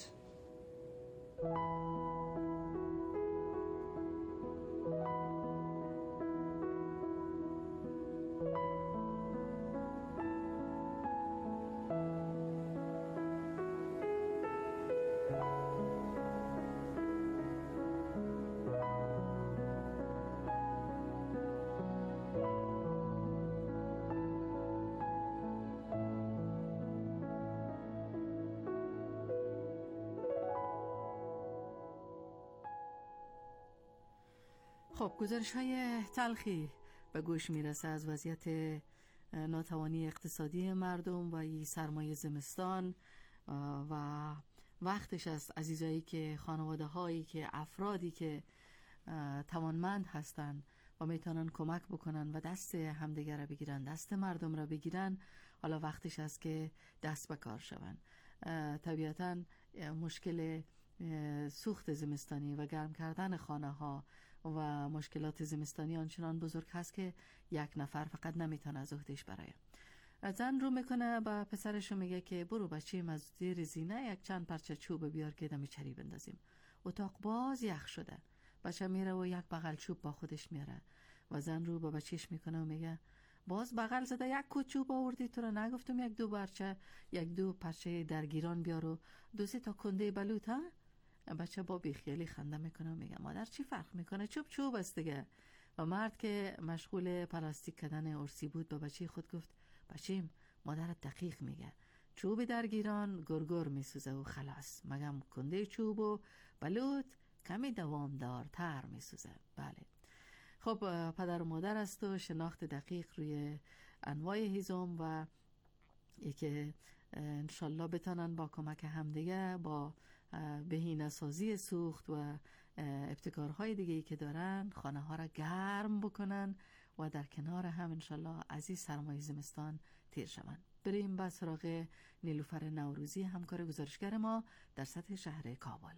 خب گزارش‌های تلخی به گوش میرسه از وضعیت ناتوانی اقتصادی مردم و این سرمایه زمستان و وقتش است عزیزایی که خانواده هایی که افرادی که توانمند هستند و میتونن کمک بکنن و دست همدیگر را بگیرن، دست مردم را بگیرن، حالا وقتش است که دست به کار شون. طبیعتاً مشکل سوخت زمستانی و گرم کردن خانه ها و مشکلات زمستانی آنچنان بزرگ هست که یک نفر فقط نمیتونه از عهدهش برای. زن رو میکنه با پسرش میگه که برو بچه‌م از زیر زینه یک چند پرچه چوب بیار که دم چری بندازیم. اتاق باز یخ شده. بچه میره و یک بغل چوب با خودش میاره و زن رو با بچهش میکنه و میگه باز بغل زده یک کوچوب آوردی، تو رو نگفتم یک دو پرچه درگیران بیار و 2-3 تا کنده بلوط ها؟ بچه با بیخیالی خنده میکنه و میگه مادر چی فرق میکنه، چوب است دیگه. و مرد که مشغول پلاستیک کردن ارسی بود با بچه خود گفت بچه‌م مادرت دقیق میگه، چوب درگیران گرگر میسوزه و خلاص، مگم کنده چوب و بلوط کمی دوامدارتر میسوزه. بله خب پدر و مادر است و شناخت دقیق روی انواع هیزم و که انشالله بتانن با کمک همدیگه با بهینه سازی سوخت و ابتکارهای دیگه که دارن خانه ها را گرم بکنن و در کنار هم انشالله از این سرمای زمستان تیر شوند. بریم با سراغ نیلوفر نوروزی، همکار گزارشگر ما در سطح شهر کابل.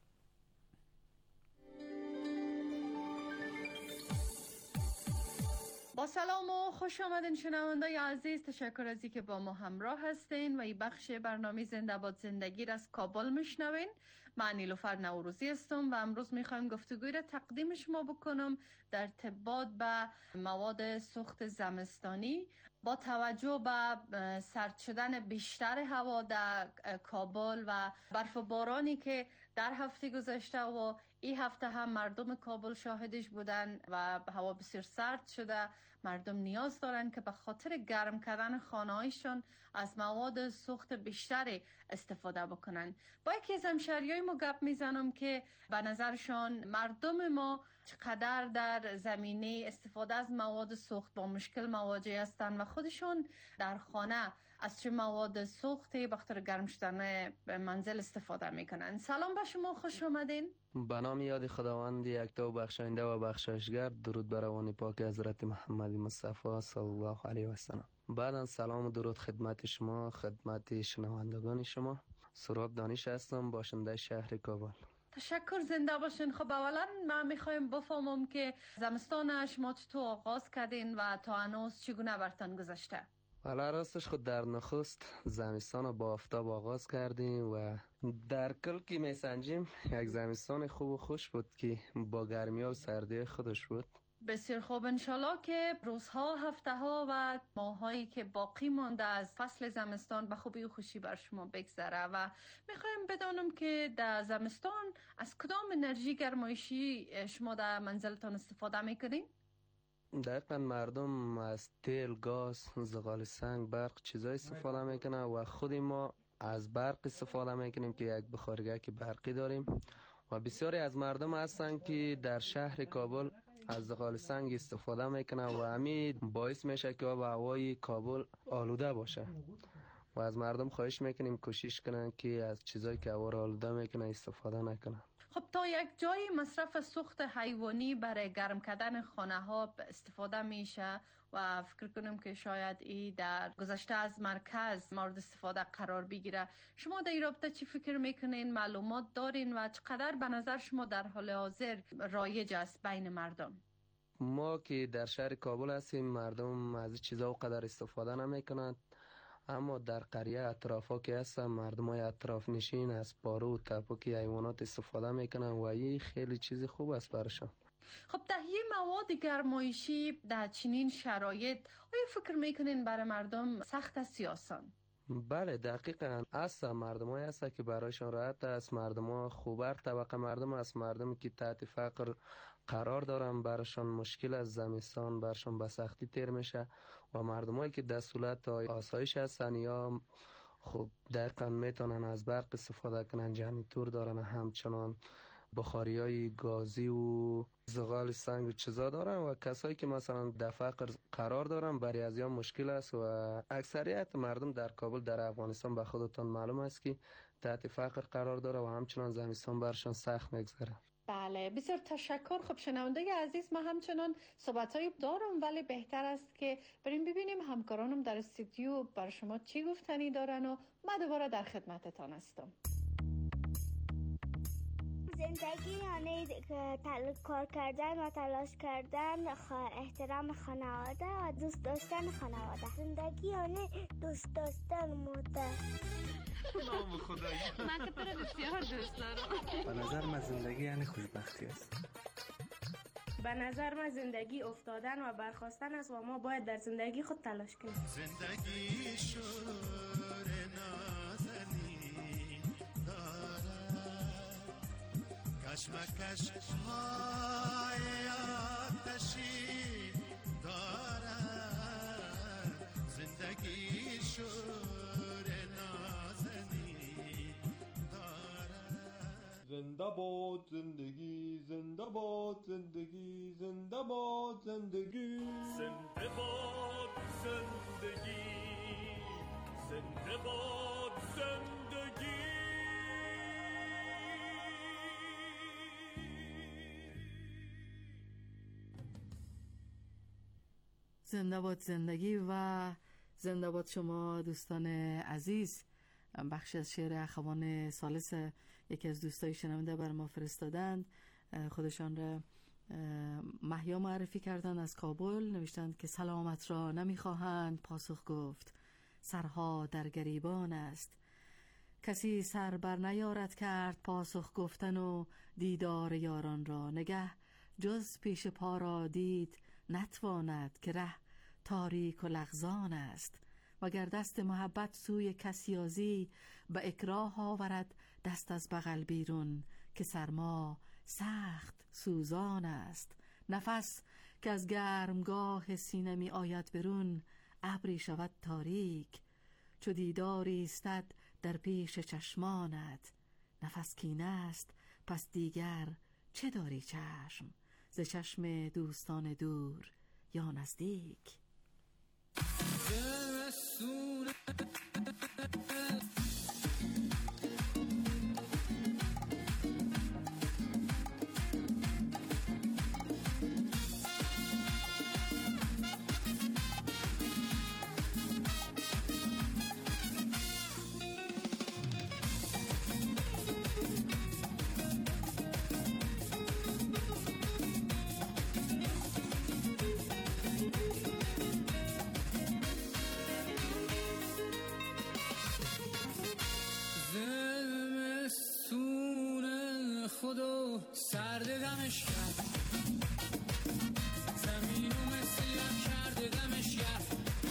با سلام و خوش آمدین شنوندای عزیز. تشکر از اینکه با ما همراه هستین و این بخش برنامه زنده باد زندگی را از کابل میشنوین. من نیلوفر نوروزی هستم و امروز میخوایم گفتگوی را تقدیم شما بکنم در ارتباط به مواد سوخت زمستانی با توجه به سرد شدن بیشتر هوا در کابل و برف و بارانی که در هفته گذشته و این هفته هم مردم کابل شاهدش بودن و هوا بسیار سرد شده. مردم نیاز دارن که به خاطر گرم کردن خانه‌هایشان از مواد سوخت بیشتری استفاده بکنن. با یکی از همشهریای ما گپ میزنم که به نظرشان مردم ما چقدر در زمینه استفاده از مواد سوخت با مشکل مواجه هستند و خودشون در خانه از چه مواد سوختی به خاطر گرم شدن منزل استفاده میکنن. سلام به شما، خوش آمدین. به نام یاد خداوند یکتا و بخشاینده و بخشایشگر. درود بر روان پاک حضرت محمد مصطفی صلی الله علیه و سلم. بعداً سلام و درود خدمت شما، خدمت شنوندگان شما. سراب دانش هستم، باشنده شهر کابل. تشکر، زنده باشین. خب اولا من میخوایم بفهمم که زمستان شما چطور آغاز کردین و تا هنوز چگونه برتان گذشته؟ حالا راستش خود در نخست زمستان رو با آفتاب آغاز کردیم و در کل که میسنجیم یک زمستان خوب و خوش بود که با گرمی و سردی خودش بود. بسیار خوب، انشالله که روزها، هفته ها و ماهایی که باقی مانده از فصل زمستان به خوبی و خوشی بر شما بگذره و میخوایم بدانم که در زمستان از کدام انرژی گرمایشی شما در منزلتان استفاده میکنین؟ دقیقا مردم از تیل، گاز، زغال سنگ، برق چیزای استفاده میکنن و خودی ما از برق استفاده میکنیم که یک بخارگاه که برقی داریم و بسیاری از مردم هستن که در شهر کابل از زغال سنگ استفاده میکنن و همین باعث میشه که هوای کابل آلوده باشه و از مردم خواهش میکنیم کوشش کنن که از چیزایی که هوا را آلوده میکنن استفاده نکنن. خب تا یک جایی مصرف سوخت حیوانی برای گرم کردن خانه ها استفاده میشه و فکر کنم که شاید ای در گذشته از مرکز مورد استفاده قرار بگیره. شما در این رابطه چی فکر میکنین؟ معلومات دارین و چقدر به نظر شما در حال حاضر رایج است بین مردم؟ ما که در شهر کابل هستیم مردم از چیزا قدر استفاده نمیکنند، اما در قریه اطرافا که هستن مردم های اطراف نشین از پارو و تپک حیوانات استفاده میکنن و این خیلی چیز خوب است برشان. خب تهیه مواد گرمایشی در چنین شرایط آیا فکر میکنین برای مردم سخت است یا آسان؟ بله دقیقاً است. مردم های هست که برایشان راحت است. مردم ها خوبر طبقه مردم است، مردم که تحت فقر قرار دارن برشان مشکل از زمستان برشان به سختی تیر میشه و مردمایی که در صورت آسایش هستن یا خب دقیقاً میتونن از برق استفاده کنن، جنراتور دارن، همچنان بخاری های گازی و زغال سنگ و چیزا دارن و کسایی که مثلا در فقر قرار دارن برای از یا مشکل است و اکثریت مردم در کابل در افغانستان به خودتان معلوم است که تحت فقر قرار داره و همچنان زمستان برشان سخت میگذره. بله بسیار تشکر. خب شنونده عزیز، ما همچنان صحبتایی دارم ولی بهتر است که بریم ببینیم همکارانم در استودیو بر شما چی گفتنی دارن و ما دوباره در خدمتتان هستم. زندگی یعنی کار کردن و تلاش کردن، احترام خانواده و دوست داشتن خانواده. زندگی یعنی دوست داشتن مادر. نام خدایی. من که تو رو بسیار دوست دارم. به نظر من زندگی یعنی خوشبختی است. به نظر من زندگی افتادن و برخاستن است و ما باید در زندگی خود تلاش کنیم. زندگی شور نازنین دارد، کشمکش های آتشین دارد. زندگی شور نازنین دارد. زنده باد زندگی، زنده باد زندگی، زنده باد زندگی، زنده باد زندگی، زنده باد زندگی. زنده باد زندگی و زنده باد شما دوستان عزیز. بخشی از شعر اخوان ثالث یکی از دوستای شنونده بر ما فرستادند. خودشان را محیا معرفی کردند از کابل. نوشتند که سلامت را نمیخواهند، پاسخ گفت سرها در گریبان است. کسی سر بر نیارد کرد پاسخ گفتن و دیدار یاران را. نگه جز پیش پا را دید نتواند که ره تاریک و لغزان است. وگر دست محبت سوی کسیازی به اکراه آورد دست از بغل بیرون که سرما سخت سوزان است. نفس که از گرمگاه سینه می آید برون ابری شود تاریک چو دیداری استد در پیش چشمانت. نفس کینه است پس دیگر چه داری چشم ز چشم دوستان دور یا نزدیک. خودو سرد دمش کرد، زمینو مثل یم کرده دمش کرد.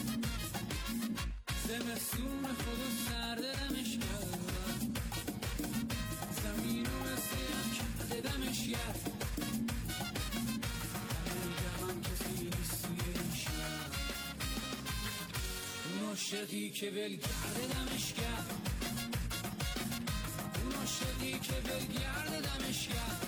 زمستون خودو سرد دمش کرد، زمینو مثل یم کرده دمش کرد. همه کسی نیست توی این شهر، اون عاشقی که ولگرد دمش کرد، اون عاشقی که ولگرد دمش کرد.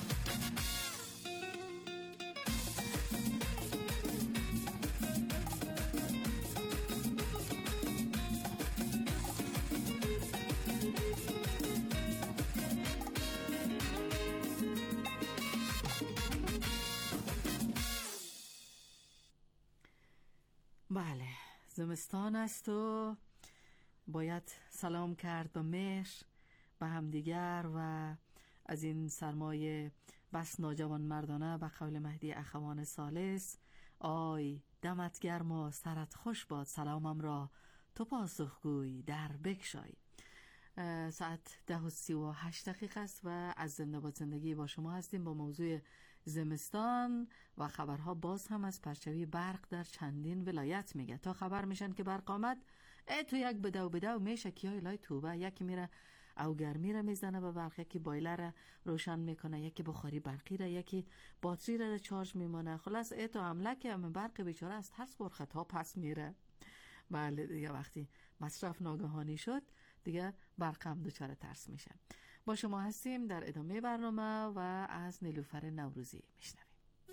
بله، زمستان است و باید سلام کرد با مهر به همدیگر و از این سرمایه بس ناجوان مردانه به قول مهدی اخوان ثالث. آی دمت گرم و سرت خوش باد، سلامم را تو پاسخگوی در بکشای. ساعت 10:38 است و از زنده باد زندگی با شما هستیم با موضوع زمستان و خبرها. باز هم از پرچوی برق در چندین ولایت میگه. تا خبر میشن که برق آمد تو یک بدو میشه که لای توبه، یکی میره او گرمی را میزنه به برق، یکی بایلر را روشن میکنه، یکی بخاری برقی را، یکی باتری را چارج میمانه. خلاص تو عمله که همه برق بیچاره از ترس خطا پس میره. بله دیگه وقتی مصرف ناگهانی شد دیگه برق هم دچار ترس میشه. با شما هستیم در ادامه برنامه و از نیلوفر نوروزی میشنویم.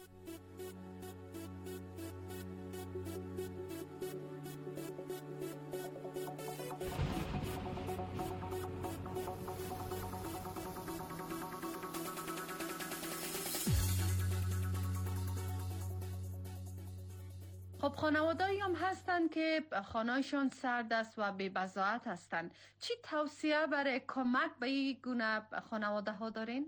خب خانواده‌ای هم هستن که خانه‌شان سرد است و بی بضاعت هستن. چی توصیه برای کمک به این گونه خانواده ها دارین؟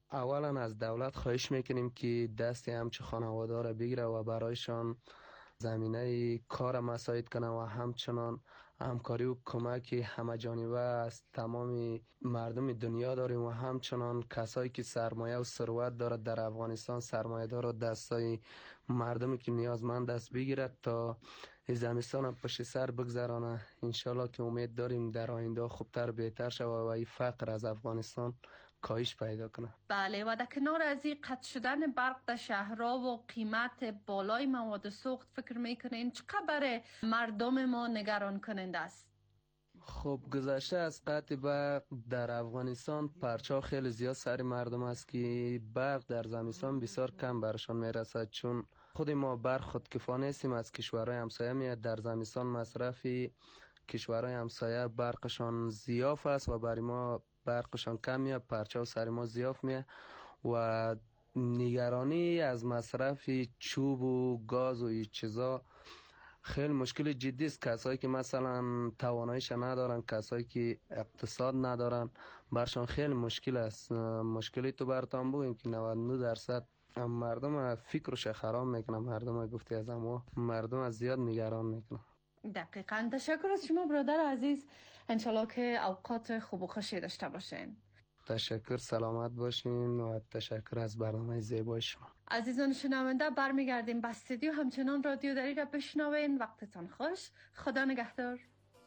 اولا از دولت خواهش میکنیم که دست همچه خانواده را بگیره و برایشان زمینه کار مساعد کنه و همچنان همکاری و کمک همه جانبه از تمام مردم دنیا داریم و همچنان کسایی که سرمایه و ثروت دارد در افغانستان سرمایه دار و دستای مردمی که نیازمند است بگیرد تا زمستان پشت سر بگذرانه. انشالله که امید داریم در آینده خوبتر بهتر شود و این فقر از افغانستان کاهش پیدا کنه. بله و در کنار از این قطع شدن برق در شهرها و قیمت بالای مواد سوخت فکر میکنین چقدر برای مردم ما نگران کننده است؟ خب گذشته از قطع برق در افغانستان پرچاو خیلی زیاد سر مردم است که برق در زمستان بسیار کم برشان میرسد، چون خود ما برق خودکفانه هستیم از کشورهای همسایه میاد. در زمستان مصرفی کشورهای همسایه برقشان ضعیف است و برای ما برقشان کم میاد، پرچاو سر ما ضعیف میاد و نگرانی از مصرف چوب و گاز و این چیزا خیلی مشکل جدی است. کسایی که مثلا تواناییش ندارن، کسایی که اقتصاد ندارن، برشان خیلی مشکل است. مشکلی تو براتون بگیم که 99% مردم فکرش خراب میکنن، مردم گفتی از اما مردم از زیاد نگران میکنن. دقیقاً. تشکر از شما برادر عزیز، انشالله که اوقات خوب و خوشی داشته باشین. تشکر، سلامت باشین و تشکر از برنامه زیبای شما. عزیزان شنونده برمیگردیم به استودیو، همچنان رادیو دری را بشنوین. وقتتان خوش، خدا نگهدار.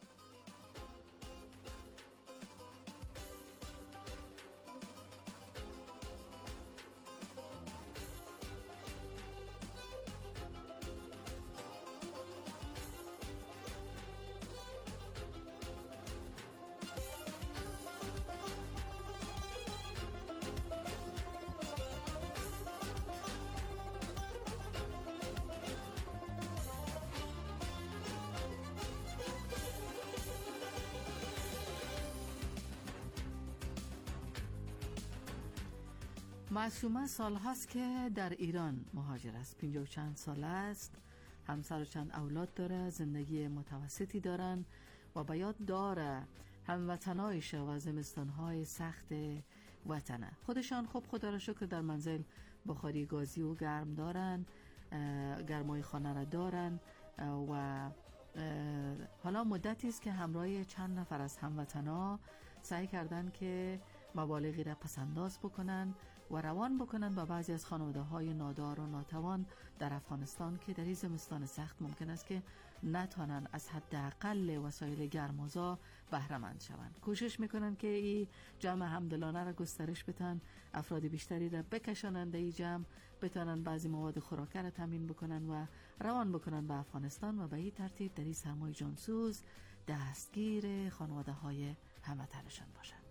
معصومه سال هاست که در ایران مهاجر است. 50 و چند سال است، همسر و چند اولاد داره، زندگی متوسطی دارن و به یاد داره هموطنایش و زمستانهای سخت وطنه. خودشان خب خدا را شکر در منزل بخاری گازی و گرم دارن، گرمای خانه را دارن و حالا مدتی است که همراه چند نفر از هموطنا سعی کردن که مبالغی را پسنداز بکنن و روان بکنن با بعضی از خانواده‌های نادار و ناتوان در افغانستان که در این زمستان سخت ممکن است که نتوانن از حداقل وسایل گرمازا بهره مند شوند. کوشش میکنن که این جمع همدلانه را گسترش بدن، افراد بیشتری را بکشانند این جمع، بتونن بعضی مواد خوراکه را تامین بکنن و روان بکنن به افغانستان و به این ترتیب در این سرمای جانسوز دستگیر خانواده‌های هموطنشان باشند.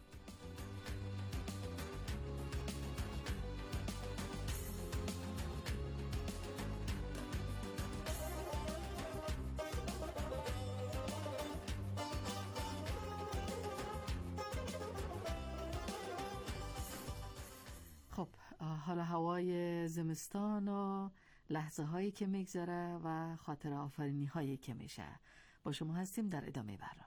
حالا هوای زمستان و لحظه هایی که میگذره و خاطر آفرینی هایی که میشه، با شما هستیم در ادامه برنامه.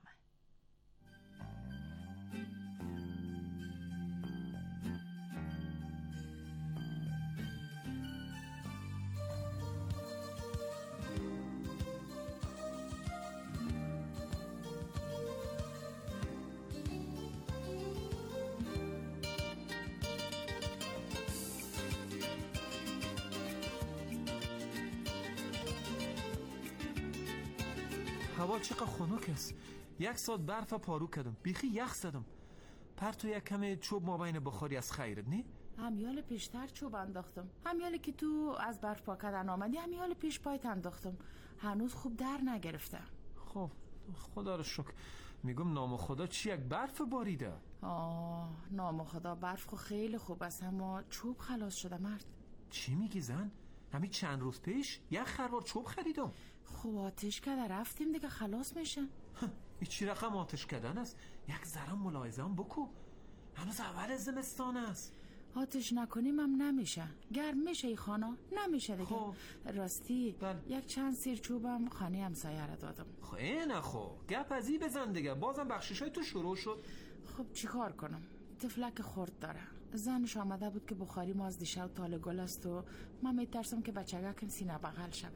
هوا چقدر خنک است. 1 ساعت برف پارو کردم، بیخی یخ زدم. پرتو یک کم چوب مابین بخاری از خیرت نی؟ همیال پیشتر چوب انداختم، همیال که تو از برف پا کردن آمدی همیال پیش پایت انداختم، هنوز خوب در نگرفته. خب خدا رو شکر. میگم نام خدا چی یک برف باریده؟ نام خدا برف خو خیلی خوب است، اما چوب خلاص شده مرد. چی میگی زن؟ همین چند روز پیش 1 خروار چوب خریدم. خب آتش کده رفتیم دیگه خلاص میشن. این چی رقم آتش کردن است؟ یک ذره ملاحظه هم بکو، هنوز اول زمستان است. آتش نکنیم هم نمیشه، گرم میشه ای خانه نمیشه دیگه. راستی یک چند سیر چوبم خانه همسایه را دادم. خب نه خب گپ از این بزن دیگه، بازم بخششای تو شروع شد. خب چی کار کنم؟ تفلک خورد داره، زنش آمده بود که بخاری ما از دیشب تال گل است و من میترسم که بچگکم سینه بغل شود.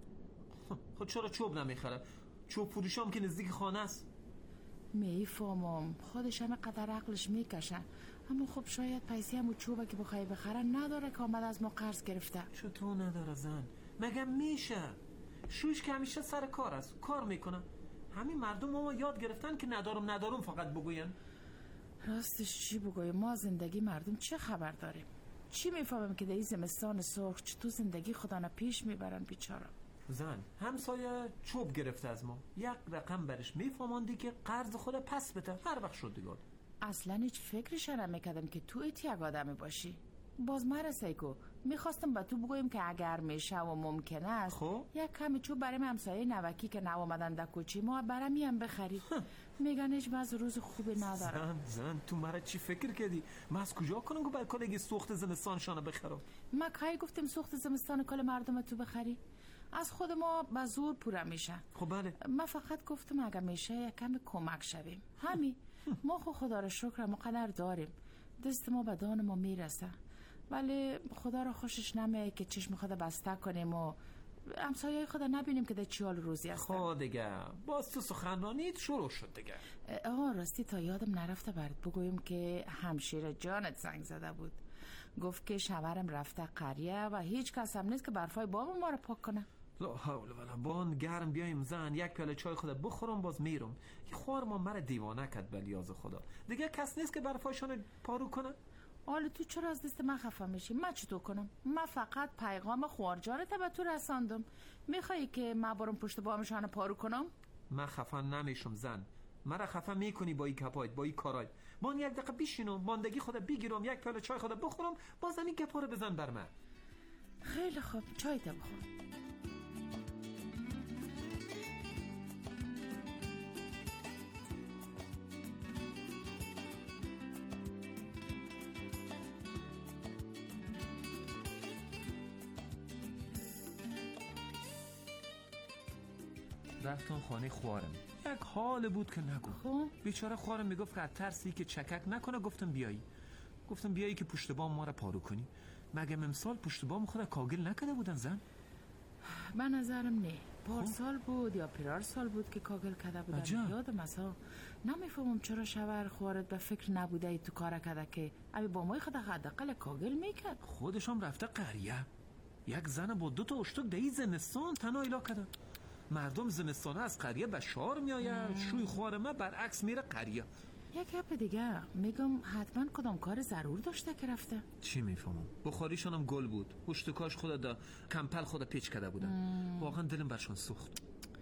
خب چرا چوب نمیخره؟ چوب فروشام که نزدیک خانه است. میفهمم خودش هم قدر عقلش میکشه، اما خب شاید پیسی همون چوبه که بخوای بخره نداره که آمده از ما قرض گرفته. چطور نداره زن؟ مگه میشه؟ شویش که همیشه سر کار است، کار میکنه. همین مردم ما یاد گرفتن که ندارم فقط بگوین. راستش چی بگویم؟ ما زندگی مردم چه خبر داریم؟ چی میفهمم که در این زمستان سرخ چطور زندگی خودانه پیش میبرن بیچاره؟ زن همسایه چوب گرفته از ما، یک رقم برش میفهماندی که قرض خود پس بده هر وقت شد دیگه. اصلا هیچ فکرش نمیکردم که تو ایت یک آدمی باشی. باز مرسه کو میخواستم به تو بگویم که اگر میشه و ممکنه است خب؟ یک کمی چوب برای همسایه نوکی که نو آمدن در کوچی ما برمی هم بخری. میگن هیچ باز روز خوبی ندارم. زن تو مرا چی فکر کردی؟ من از کجا کنم که برای کلگی سوخت زمستانشانه بخرم؟ ما کی گفتم سوخت زمستان کل مردم تو بخری؟ از خود ما به زور پوره میشه. خب بله. من فقط گفتم اگر میشه یک کمی کمک شویم. همین. ما خدا را شکر ما قدر داریم، دست ما به دان ما میرسه، ولی خدا را خوشش نمیاد که چشم خود بسته کنیم و همسایه خدا نبینیم که در چی حال روزی هستن. خب دیگه باز تو سخنرانیت شروع شد دیگه. راستی تا یادم نرفته برات بگویم که همشیر جانت زنگ زده بود، گفت که شوهرم رفته قریه و هیچ کس هم نیست که برفای باب ما رو پاک کنه. لا حول ولا بان گرم بیایم زن، یک پیاله چای خود بخورم باز میرم. یه خوار ما مرا دیوانه کرد به لیاز خدا. دیگه کس نیست که برفایشان پارو کنه. حالا تو چرا از دست من خفه میشی؟ من چطور کنم؟ من فقط پیغام خوارجارت به تو رساندم. میخوایی که من برم پشت بامشان پارو کنم؟ من خفه نمیشم زن، مرا خفه میکنی با این کپایت، با این کارای. من یک دقیقه بشینم ماندگی خود بگیرم، یک پیاله چای خود بخورم باز همین گپا رو بزن بر من. خیلی خوب چای تا بخور. رفتم خانه خوارم، یک حال بود که نگو. بیچاره خوارم میگفت که از ترسی که چکک نکنه گفتم بیایی که پشت بام ما را پارو کنی. مگه امسال پشت بام خود کاگل نکده بودن زن؟ به نظرم نه، پارسال بود یا پیرار سال بود که کاگل کده بودن. یادم اصلا نمیفهمم چرا شوهر خوارت به فکر نبوده ای تو کار کده که ابی با مای خود حداقل کاگل میکرد. خودشم رفته قریه، یک زن با 2 تا اشتک دهی زمستان تنها ایلا کده. مردم زمستانه از قریه به شهر میآید، شوی خوار ما برعکس میره قریه. یک گپ دیگه میگم حتما کدام کار ضرور داشته که رفته. چی میفهمم؟ بخاریشان هم گل بود، پشتکاش خود دا کمپل خود پیچ کرده بودن. واقعا دلم برشان سوخت.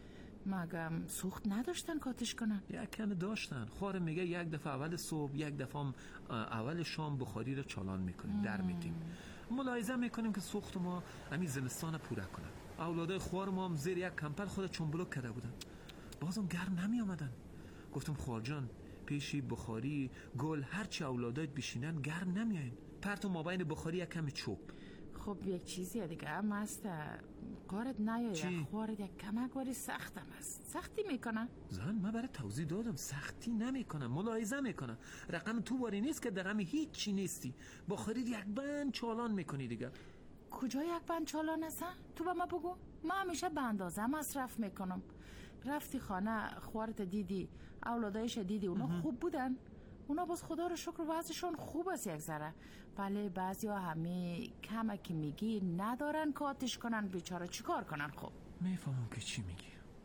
مگم سوخت نداشتن کاتش کنن؟ یک کمی داشتن. خواره میگه یک دفعه اول صبح یک دفعه اول شام بخاری رو چالان میکنیم در میدیم، ملاحظه میکنیم که سوخت ما همین زمستان پوره کنن. اولادای خوار ما هم زیر یک کمپل خود چنبلک کرده بودن، بازم گرم نمی آمدن. گفتم خوار جان پیشی بخاری گل هرچی اولادایت بشینن گرم نمیاین، پرتو مابین بخاری یک کمی چوب. خب یک چیزی دیگه هم هست، کارت نیاید خوارت یک کمک واری سختم است. سختی میکنن؟ زن من برای توضیح دادم سختی نمیکنم، ملاحظه میکنم. رقم تو واری نیست که درقم هیچ چی نیستی، بخاری یک بند چالان میکنی دیگه. کجا یک بند چالان هستن؟ تو به ما بگو. من همیشه به اندازه مصرف میکنم. رفتی خانه خوارت دیدی، اولادایش دیدی، اونا خوب بودن؟ اونا باز خدا رو شکر وضعشون خوب است یک ذره. بله بعضی ها همه کمه که میگی ندارن که آتش کنن، بیچاره چیکار کنن؟ خب میفهمم که چی میگی.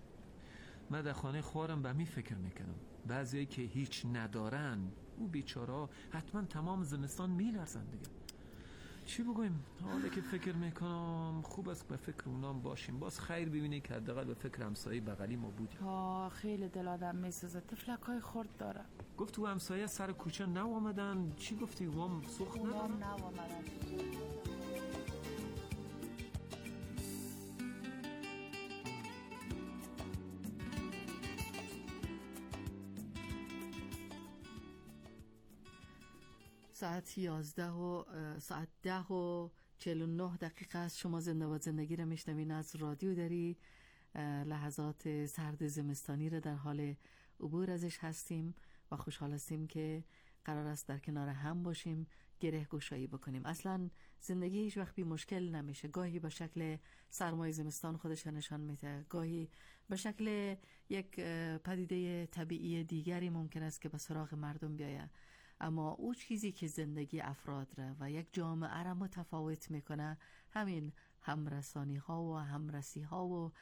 من در خانه خوارم به می فکر میکنم بعضی که هیچ ندارن او بیچاره حتما تمام زمستان میلرزن دیگه. چی بگویم؟ حالا که فکر میکنم خوب است به فکر اونام باشیم، باز خیر ببینی که حداقل به فکر همسایه بغلی ما بودیم. خیلی دل آدم میسوزه، تفلکای خرد داره. گفت تو همسایه سر کوچه نو آمدن، چی گفتی؟ وام سوخت ندارن؟ نو آمدن. ساعت 11 و ساعت 10:49 است. شما زنده و زندگی را میشنوین از رادیو دری. لحظات سرد زمستانی را در حال عبور ازش هستیم و خوشحال هستیم که قرار است در کنار هم باشیم گره گشایی بکنیم. اصلا زندگی هیچ وقت بی مشکل نمیشه. گاهی به شکل سرمای زمستان خودش نشان میده، گاهی به شکل یک پدیده طبیعی دیگری ممکن است که به سراغ مردم بیاید. اما او چیزی که زندگی افراد را و یک جامعه را متفاوت میکنه همین همرسانی ها و همرسی ها و